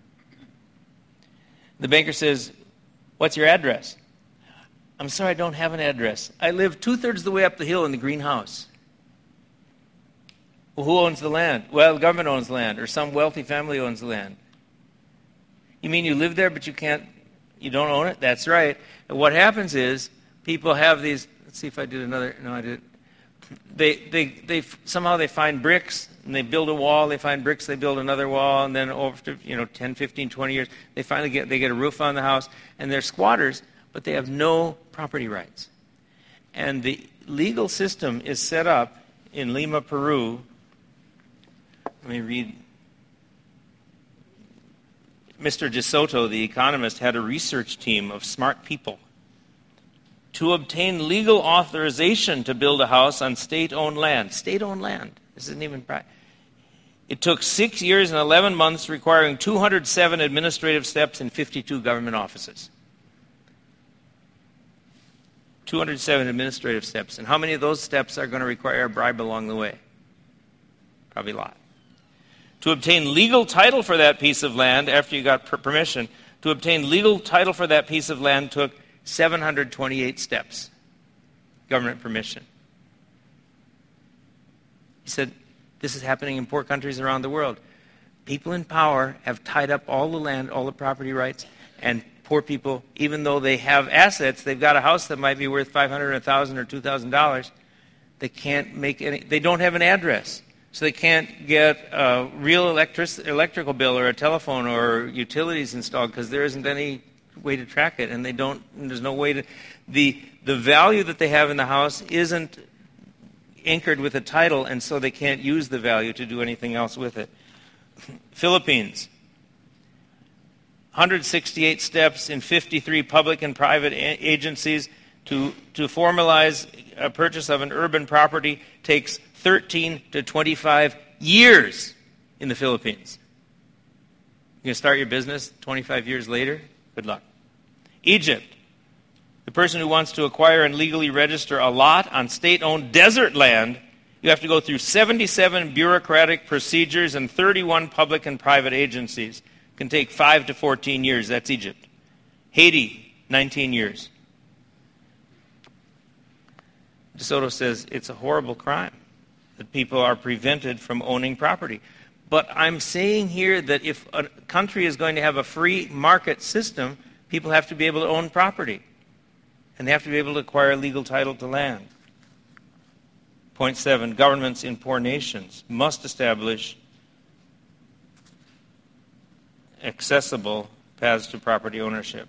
The banker says, what's your address? I'm sorry, I don't have an address. I live two-thirds of the way up the hill in the greenhouse. Well, who owns the land? Well, the government owns the land, or some wealthy family owns the land. You mean you live there, but you can't, you don't own it? That's right. And what happens is, people have these, let's see if I did another, no, I did. They, they, they, somehow they find bricks, and they build a wall, they find bricks, they build another wall, and then over, you know, ten, fifteen, twenty years, they finally get, they get a roof on the house, and they're squatters, but they have no property rights. And the legal system is set up in Lima, Peru. Let me read. Mister DeSoto, the economist, had a research team of smart people to obtain legal authorization to build a house on state-owned land. State-owned land. This isn't even private. It took six years and eleven months, requiring two hundred seven administrative steps in fifty-two government offices. two hundred seven administrative steps. And how many of those steps are going to require a bribe along the way? Probably a lot. To obtain legal title for that piece of land after you got per- permission, to obtain legal title for that piece of land took seven hundred twenty-eight steps. Government permission. He said, this is happening in poor countries around the world. People in power have tied up all the land, all the property rights, and poor people, even though they have assets, they've got a house that might be worth five hundred dollars, one thousand dollars, or two thousand dollars, they can't make any, they don't have an address. So they can't get a real electric, electrical bill or a telephone or utilities installed because there isn't any way to track it, and they don't. And there's no way to. The the value that they have in the house isn't anchored with a title, and so they can't use the value to do anything else with it. Philippines. one hundred sixty-eight steps in fifty-three public and private a- agencies to to formalize a purchase of an urban property takes thirteen to twenty-five years in the Philippines. You're going to start your business twenty-five years later? Good luck. Egypt. The person who wants to acquire and legally register a lot on state-owned desert land, you have to go through seventy-seven bureaucratic procedures and thirty-one public and private agencies. It can take five to fourteen years. That's Egypt. Haiti, nineteen years. DeSoto says it's a horrible crime that people are prevented from owning property. But I'm saying here that if a country is going to have a free market system, people have to be able to own property. And they have to be able to acquire legal title to land. Point seven, governments in poor nations must establish accessible paths to property ownership.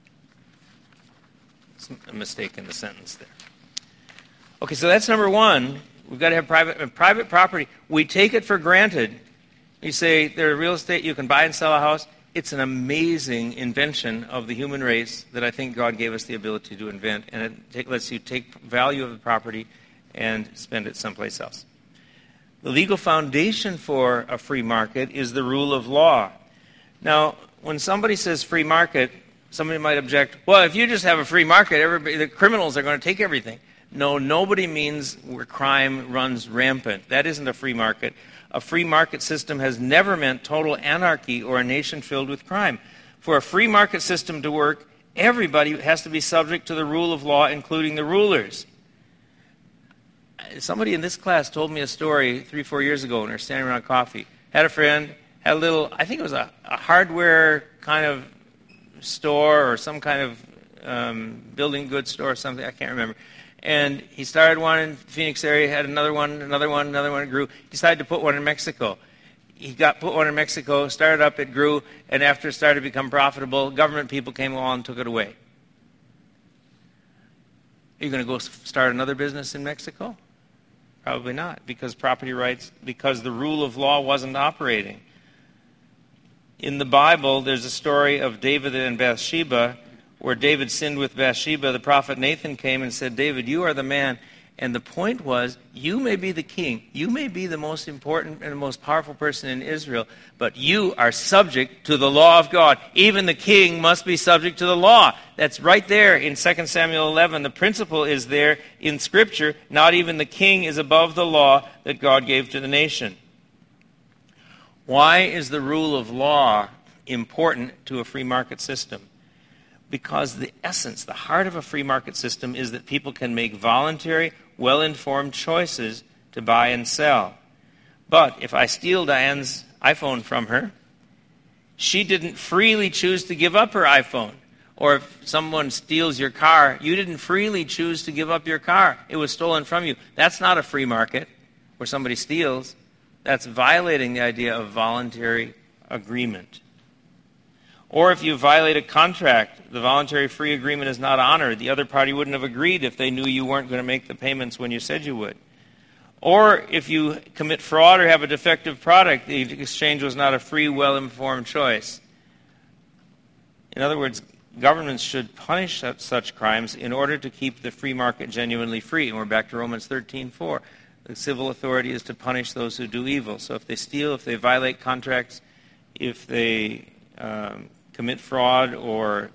It's a mistake in the sentence there. Okay, so that's number one. We've got to have private uh, private property. We take it for granted. You say there's real estate, you can buy and sell a house. It's an amazing invention of the human race that I think God gave us the ability to invent, and it take, lets you take value of the property and spend it someplace else. The legal foundation for a free market is the rule of law. Now, when somebody says free market, somebody might object, well, if you just have a free market, everybody, the criminals are going to take everything. No, nobody means where crime runs rampant. That isn't a free market. A free market system has never meant total anarchy or a nation filled with crime. For a free market system to work, everybody has to be subject to the rule of law, including the rulers. Somebody in this class told me a story three, four years ago when we were standing around coffee. Had a friend, had a little, I think it was a, a hardware kind of store or some kind of um, building goods store or something, I can't remember. And he started one in the Phoenix area, had another one, another one, another one, it grew. He decided to put one in Mexico. He got put one in Mexico, started up, it grew, and after it started to become profitable, government people came along and took it away. Are you going to go start another business in Mexico? Probably not, because property rights, because the rule of law wasn't operating. In the Bible, there's a story of David and Bathsheba, where David sinned with Bathsheba. The prophet Nathan came and said, David, you are the man. And the point was, you may be the king, you may be the most important and the most powerful person in Israel, but you are subject to the law of God. Even the king must be subject to the law. That's right there in Second Samuel eleven. The principle is there in Scripture. Not even the king is above the law that God gave to the nation. Why is the rule of law important to a free market system? Because the essence, the heart of a free market system is that people can make voluntary, well-informed choices to buy and sell. But if I steal Diane's iPhone from her, she didn't freely choose to give up her iPhone. Or if someone steals your car, you didn't freely choose to give up your car. It was stolen from you. That's not a free market where somebody steals. That's violating the idea of voluntary agreement. Or if you violate a contract, the voluntary free agreement is not honored. The other party wouldn't have agreed if they knew you weren't going to make the payments when you said you would. Or if you commit fraud or have a defective product, the exchange was not a free, well-informed choice. In other words, governments should punish such crimes in order to keep the free market genuinely free. And we're back to Romans thirteen four. The civil authority is to punish those who do evil. So if they steal, if they violate contracts, if they um, commit fraud or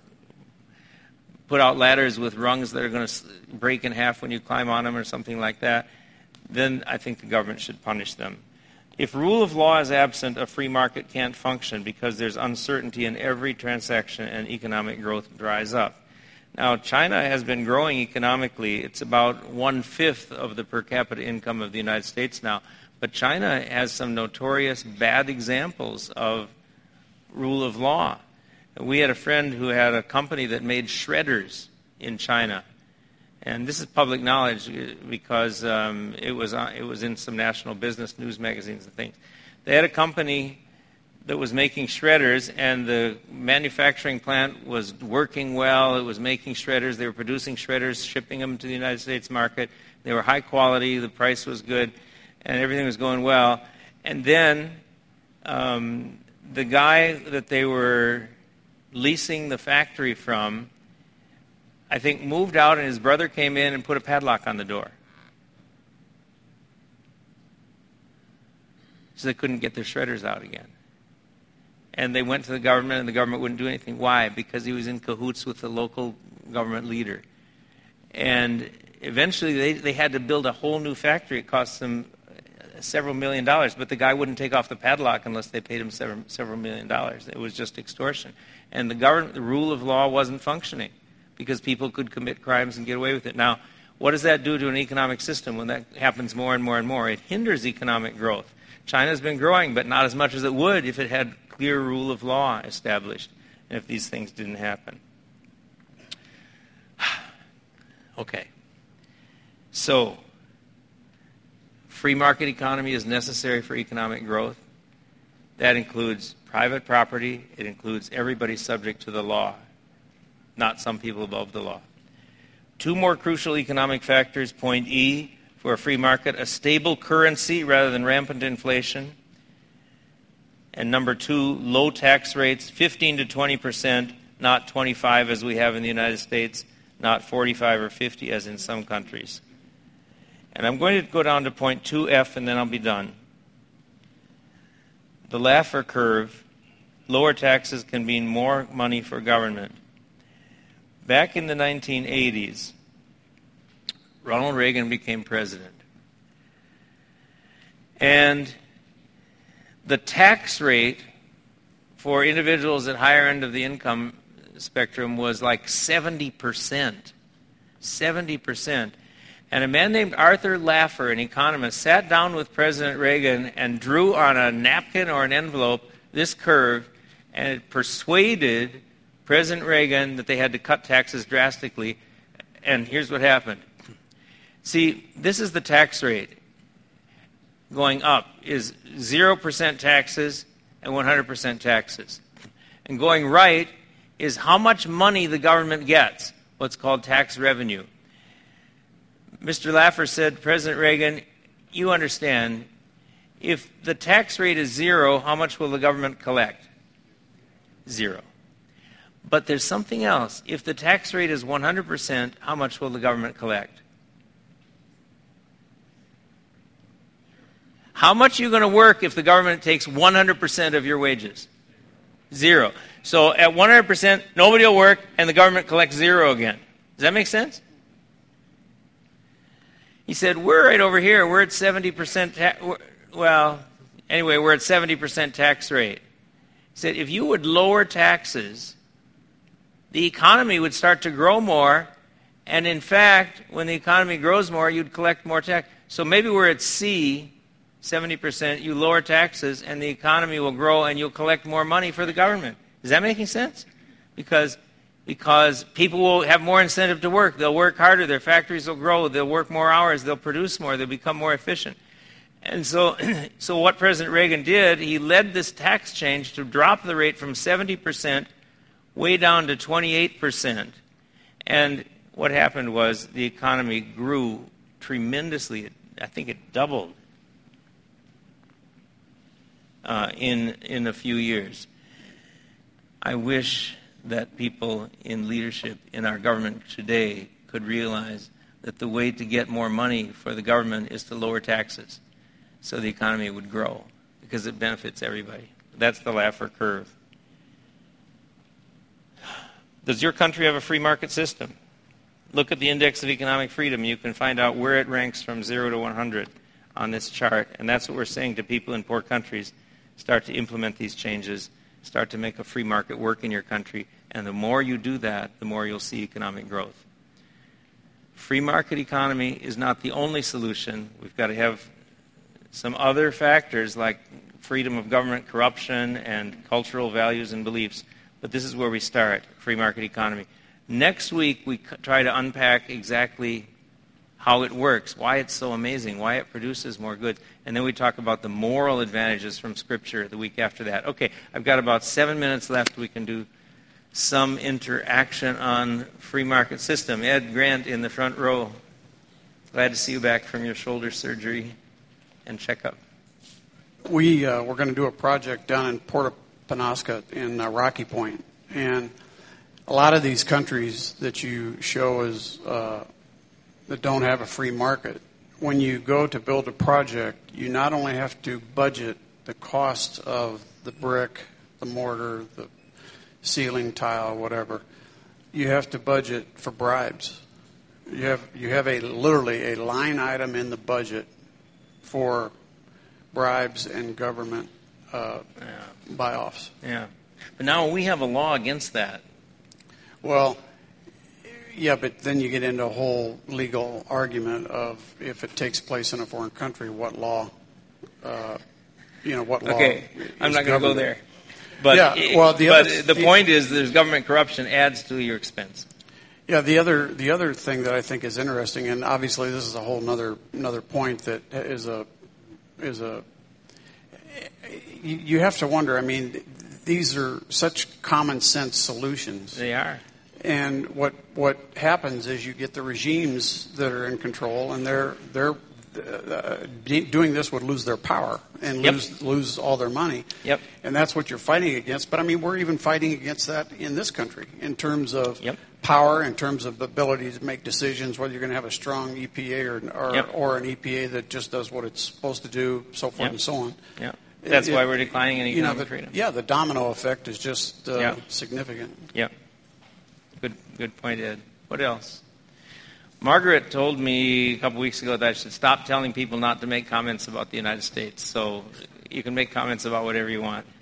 put out ladders with rungs that are going to break in half when you climb on them or something like that, then I think the government should punish them. If rule of law is absent, a free market can't function because there's uncertainty in every transaction and economic growth dries up. Now, China has been growing economically. It's about one-fifth of the per capita income of the United States now. But China has some notorious bad examples of rule of law. We had a friend who had a company that made shredders in China. And this is public knowledge because um, it was uh, it was in some national business news magazines and things. They had a company that was making shredders, and the manufacturing plant was working well. It was making shredders. They were producing shredders, shipping them to the United States market. They were high quality. The price was good, and everything was going well. And then um, the guy that they were leasing the factory from, I think, moved out, and his brother came in and put a padlock on the door. So they couldn't get their shredders out again. And they went to the government, and the government wouldn't do anything. Why? Because he was in cahoots with the local government leader. And eventually they, they had to build a whole new factory. It cost them several million dollars, but the guy wouldn't take off the padlock unless they paid him several, several million dollars. It was just extortion. And the government, the rule of law wasn't functioning because people could commit crimes and get away with it. Now, what does that do to an economic system when that happens more and more and more? It hinders economic growth. China's been growing, but not as much as it would if it had clear rule of law established and if these things didn't happen. Okay. So, free market economy is necessary for economic growth. That includes private property. It includes everybody subject to the law, not some people above the law. Two more crucial economic factors. Point E, for a free market, a stable currency rather than rampant inflation. And number two, low tax rates, fifteen to twenty percent, not twenty-five as we have in the United States, not forty-five or fifty as in some countries. And I'm going to go down to point two F and then I'll be done. The Laffer curve, lower taxes can mean more money for government. Back in the nineteen eighties, Ronald Reagan became president. And the tax rate for individuals at higher end of the income spectrum was like seventy percent. seventy percent. And a man named Arthur Laffer, an economist, sat down with President Reagan and drew on a napkin or an envelope this curve, and it persuaded President Reagan that they had to cut taxes drastically. And here's what happened. See, this is the tax rate. Going up is zero percent taxes and one hundred percent taxes. And going right is how much money the government gets, what's called tax revenue. Mister Laffer said, President Reagan, you understand, if the tax rate is zero, how much will the government collect? Zero. But there's something else. If the tax rate is one hundred percent, how much will the government collect? How much are you going to work if the government takes one hundred percent of your wages? Zero. So at one hundred percent, nobody will work, and the government collects zero again. Does that make sense? He said, we're right over here. We're at seventy percent. Ta- well, anyway, we're at seventy percent tax rate. He said, if you would lower taxes, the economy would start to grow more, and in fact, when the economy grows more, you'd collect more tax. So maybe we're at C, seventy percent, you lower taxes, and the economy will grow, and you'll collect more money for the government. Is that making sense? Because, because people will have more incentive to work. They'll work harder. Their factories will grow. They'll work more hours. They'll produce more. They'll become more efficient. And so, so what President Reagan did, he led this tax change to drop the rate from seventy percent way down to twenty-eight percent. And what happened was the economy grew tremendously. I think it doubled uh, in, in a few years. I wish that people in leadership in our government today could realize that the way to get more money for the government is to lower taxes so the economy would grow, because it benefits everybody. That's the Laffer curve. Does your country have a free market system? Look at the Index of Economic Freedom. You can find out where it ranks from zero to one hundred on this chart. And that's what we're saying to people in poor countries. Start to implement these changes. Start to make a free market work in your country. And the more you do that, the more you'll see economic growth. Free market economy is not the only solution. We've got to have some other factors like freedom of government, corruption, and cultural values and beliefs. But this is where we start, free market economy. Next week, we try to unpack exactly how it works, why it's so amazing, why it produces more goods. And then we talk about the moral advantages from Scripture the week after that. Okay, I've got about seven minutes left. We can do some interaction on free market system. Ed Grant in the front row. Glad to see you back from your shoulder surgery and checkup. We, uh, we're going to do a project down in Port Penasco in uh, Rocky Point. And a lot of these countries that you show as uh, that don't have a free market, when you go to build a project, you not only have to budget the cost of the brick, the mortar, the ceiling tile, whatever, you have to budget for bribes. You have you have a literally a line item in the budget for bribes and government uh, yeah. buy-offs. Yeah, but now we have a law against that. Well, yeah, but then you get into a whole legal argument of if it takes place in a foreign country, what law, uh, you know, what law. Okay, I'm not going to go there. But, yeah, well, the but other, the, the point is there's government corruption adds to your expense. Yeah, the other the other thing that I think is interesting, and obviously this is a whole another another point that is a is a you, you have to wonder. I mean, these are such common sense solutions. They are. And what what happens is you get the regimes that are in control, and they're they're uh, doing this would lose their power and Yep. lose lose all their money. Yep. And that's what you're fighting against. But I mean, we're even fighting against that in this country in terms of Yep. power, in terms of the ability to make decisions, whether you're going to have a strong E P A or or, Yep. or an E P A that just does what it's supposed to do, so forth Yep. and so on. Yeah. That's It- why it- we're declining in you know, economic the, freedom. Yeah, the domino effect is just uh, Yeah. significant. Yeah. Good good point, Ed. What else? Margaret told me a couple weeks ago that I should stop telling people not to make comments about the United States. So you can make comments about whatever you want.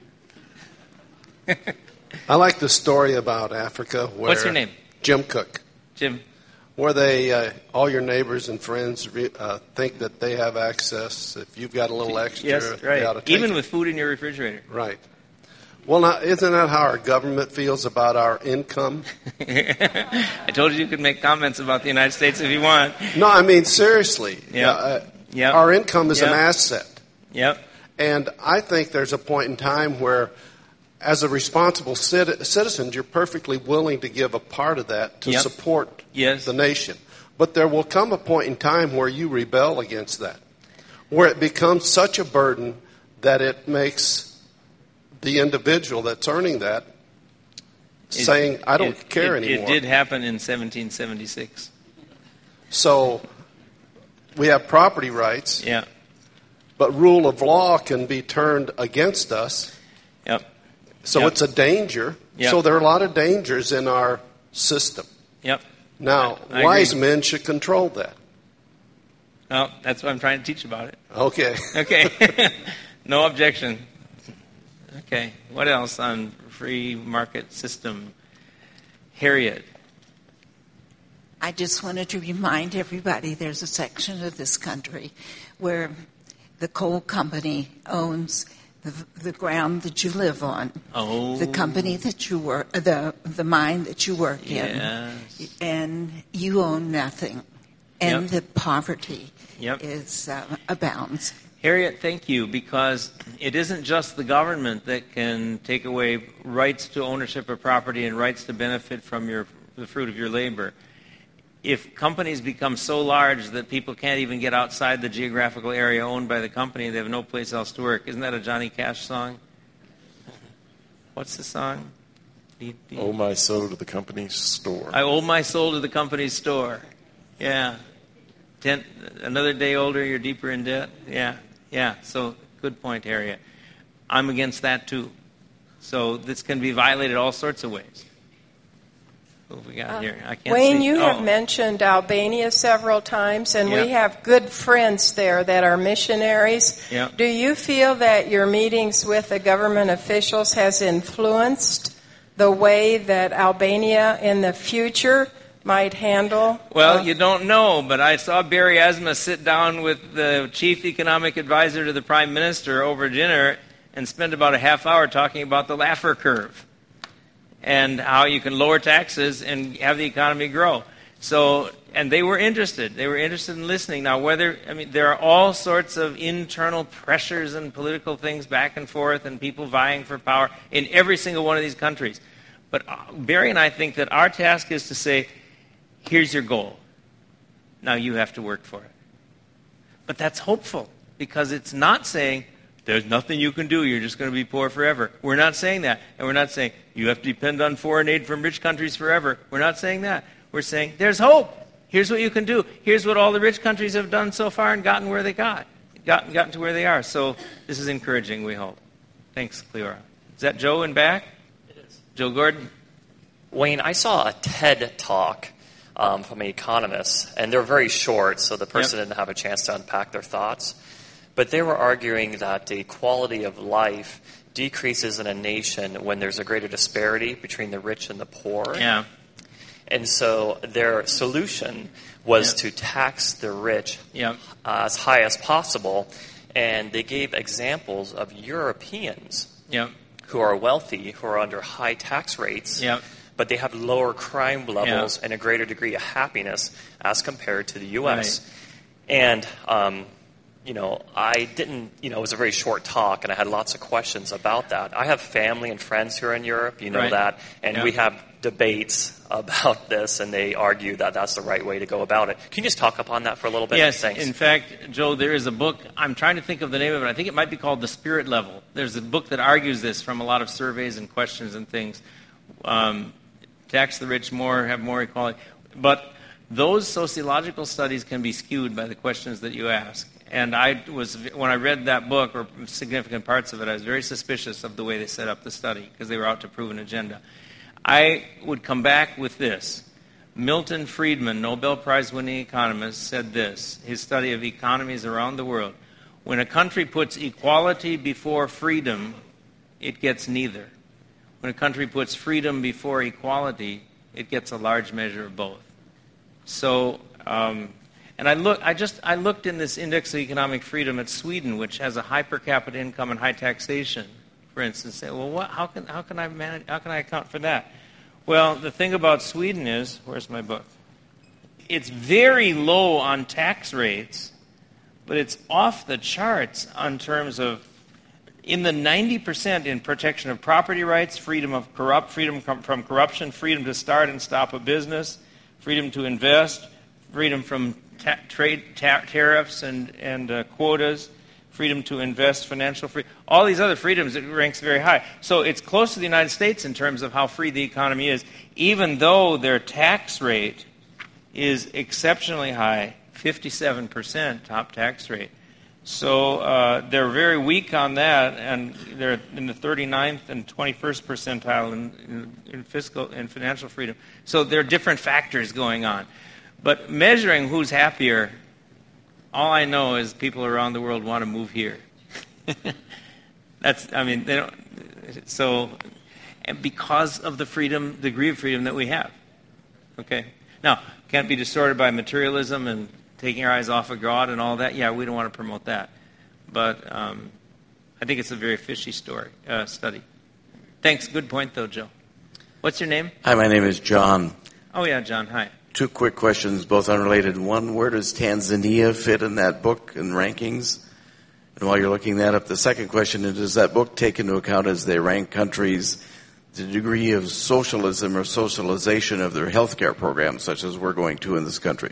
I like the story about Africa. Where What's your name? Jim Cook. Jim. Where they, uh, all your neighbors and friends re- uh, think that they have access. If you've got a little extra, Yes, they ought to right. take Even it. with food in your refrigerator. Right. Well, now, isn't that how our government feels about our income? I told you you could make comments about the United States if you want. No, I mean, seriously. Yep. Uh, Yep. Our income is Yep. an asset. Yep. And I think there's a point in time where, as a responsible cit- citizen, you're perfectly willing to give a part of that to Yep. support Yes. the nation. But there will come a point in time where you rebel against that, where it becomes such a burden that it makes the individual that's earning that It- saying, I don't it, care it, anymore. It did happen in seventeen seventy-six. So we have property rights, Yeah. but rule of law can be turned against us. Yep. So Yep. it's a danger. Yep. So there are a lot of dangers in our system. Yep. Now, I wise agree. men should control that. Well, that's what I'm trying to teach about it. Okay. Okay. No objection. Okay. What else on free market system? Harriet. I just wanted to remind everybody there's a section of this country where the coal company owns the, the ground that you live on, Oh. the company that you work, the the mine that you work Yes. in, and you own nothing, and Yep. the poverty Yep. is uh, abounds. Harriet, thank you, because it isn't just the government that can take away rights to ownership of property and rights to benefit from your the fruit of your labor. If companies become so large that people can't even get outside the geographical area owned by the company, they have no place else to work. Isn't that a Johnny Cash song? What's the song? Do you- do you- Owe my soul to the company's store. I owe my soul to the company's store. Yeah. Ten, another day older, you're deeper in debt. Yeah. Yeah. So good point, Harriet. I'm against that too. So this can be violated all sorts of ways. Who have we got Uh, here? I can't Wayne, see. you Oh. have mentioned Albania several times, and we Yeah. have good friends there that are missionaries. Yeah. Do you feel that your meetings with the government officials has influenced the way that Albania in the future might handle? Well, uh, you don't know, but I saw Barry Asma sit down with the chief economic advisor to the prime minister over dinner and spend about a half hour talking about the Laffer curve and how you can lower taxes and have the economy grow. So, and they were interested. They were interested in listening. Now, whether, I mean, there are all sorts of internal pressures and political things back and forth and people vying for power in every single one of these countries. But uh, Barry and I think that our task is to say, here's your goal. Now you have to work for it. But that's hopeful because it's not saying there's nothing you can do. You're just going to be poor forever. We're not saying that. And we're not saying you have to depend on foreign aid from rich countries forever. We're not saying that. We're saying there's hope. Here's what you can do. Here's what all the rich countries have done so far and gotten where they got. Gotten, gotten to where they are. So this is encouraging, we hope. Thanks, Cleora. Is that Joe in back? It is. Joe Gordon? Wayne, I saw a TED talk um, from an economist, and they're very short, so the person Yep. didn't have a chance to unpack their thoughts. But they were arguing that the quality of life decreases in a nation when there's a greater disparity between the rich and the poor. Yeah. And so their solution was Yep. to tax the rich Yep. uh, as high as possible. And they gave examples of Europeans Yep. who are wealthy, who are under high tax rates, Yep. but they have lower crime levels and a greater degree of happiness as compared to the U S. And, um, you know, I didn't, you know, it was a very short talk, and I had lots of questions about that. I have family and friends who are in Europe, you know Right. that, and Yeah. we have debates about this, and they argue that that's the right way to go about it. Can you just talk upon that for a little bit? Yes, Thanks. in fact, Joe, there is a book, I'm trying to think of the name of it, I think it might be called The Spirit Level. There's a book that argues this from a lot of surveys and questions and things. Um, tax the rich more, have more equality. But those sociological studies can be skewed by the questions that you ask. And I was, when I read that book, or significant parts of it, I was very suspicious of the way they set up the study, because they were out to prove an agenda. I would come back with this. Milton Friedman, Nobel Prize-winning economist, said this, his study of economies around the world. When a country puts equality before freedom, it gets neither. When a country puts freedom before equality, it gets a large measure of both. So, um, and I look, I just, I looked in this index of economic freedom at Sweden, which has a high per capita income and high taxation for instance, say, well, what, how can how can I manage? How can I account for that? Well, the thing about Sweden is, where's my book? It's very low on tax rates, but it's off the charts on terms of in the ninety percent in protection of property rights, freedom of corrupt, freedom from corruption, freedom to start and stop a business, freedom to invest, freedom from ta- trade ta- tariffs and and uh, quotas, freedom to invest, financial freedom. All these other freedoms, it ranks very high. So it's close to the United States in terms of how free the economy is, even though their tax rate is exceptionally high, fifty-seven percent top tax rate. So uh, they're very weak on that, and they're in the thirty-ninth and twenty-first percentile in, in, in fiscal and financial freedom. So there are different factors going on. But measuring who's happier, all I know is people around the world want to move here. That's, I mean, they don't. So, and because of the freedom, degree of freedom that we have. Okay. Now, can't be distorted by materialism and taking our eyes off of God and all that. Yeah, we don't want to promote that. But um, I think it's a very fishy story, uh, study. Thanks. Good point, though, Joe. What's your name? Hi, my name is John. Oh, yeah, John. Hi. Two quick questions, both unrelated. One, where does Tanzania fit in that book and rankings? And while you're looking that up, the second question is, does that book take into account as they rank countries the degree of socialism or socialization of their healthcare programs, such as we're going to in this country?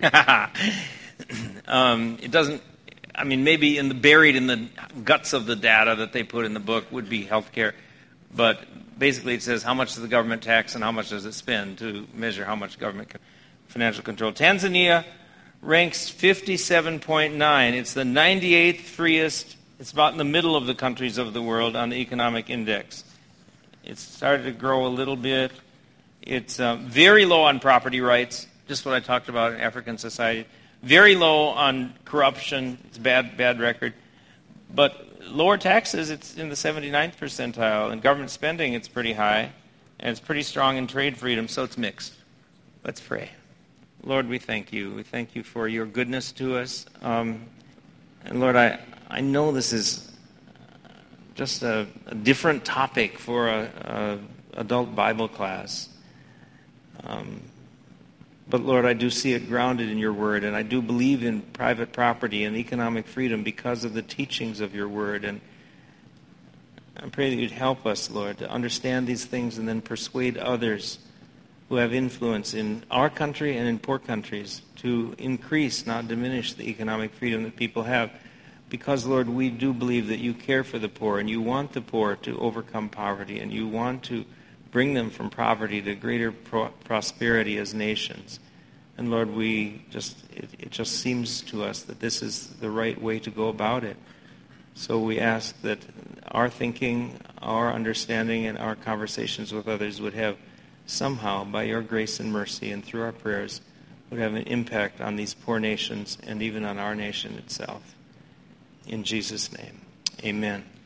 um, it doesn't, I mean, maybe in the buried in the guts of the data that they put in the book would be healthcare. But basically it says how much does the government tax and how much does it spend to measure how much government financial control. Tanzania ranks fifty-seven point nine. It's the ninety-eighth freest. It's about in the middle of the countries of the world on the economic index. It's started to grow a little bit. It's uh, very low on property rights, just what I talked about in African society. Very low on corruption. It's a bad, bad record. But lower taxes, it's in the seventy-ninth percentile. And government spending, it's pretty high. And it's pretty strong in trade freedom, so it's mixed. Let's pray. Lord, we thank you. We thank you for your goodness to us. Um, and Lord, I, I know this is just a, a different topic for a, a adult Bible class. Um, but Lord, I do see it grounded in your word, and I do believe in private property and economic freedom because of the teachings of your word. And I pray that you'd help us, Lord, to understand these things and then persuade others who have influence in our country and in poor countries to increase, not diminish, the economic freedom that people have. Because, Lord, we do believe that you care for the poor and you want the poor to overcome poverty and you want to bring them from poverty to greater pro- prosperity as nations. And, Lord, we just it, it just seems to us that this is the right way to go about it. So we ask that our thinking, our understanding, and our conversations with others would have somehow, by your grace and mercy and through our prayers, would have an impact on these poor nations and even on our nation itself. In Jesus' name, amen.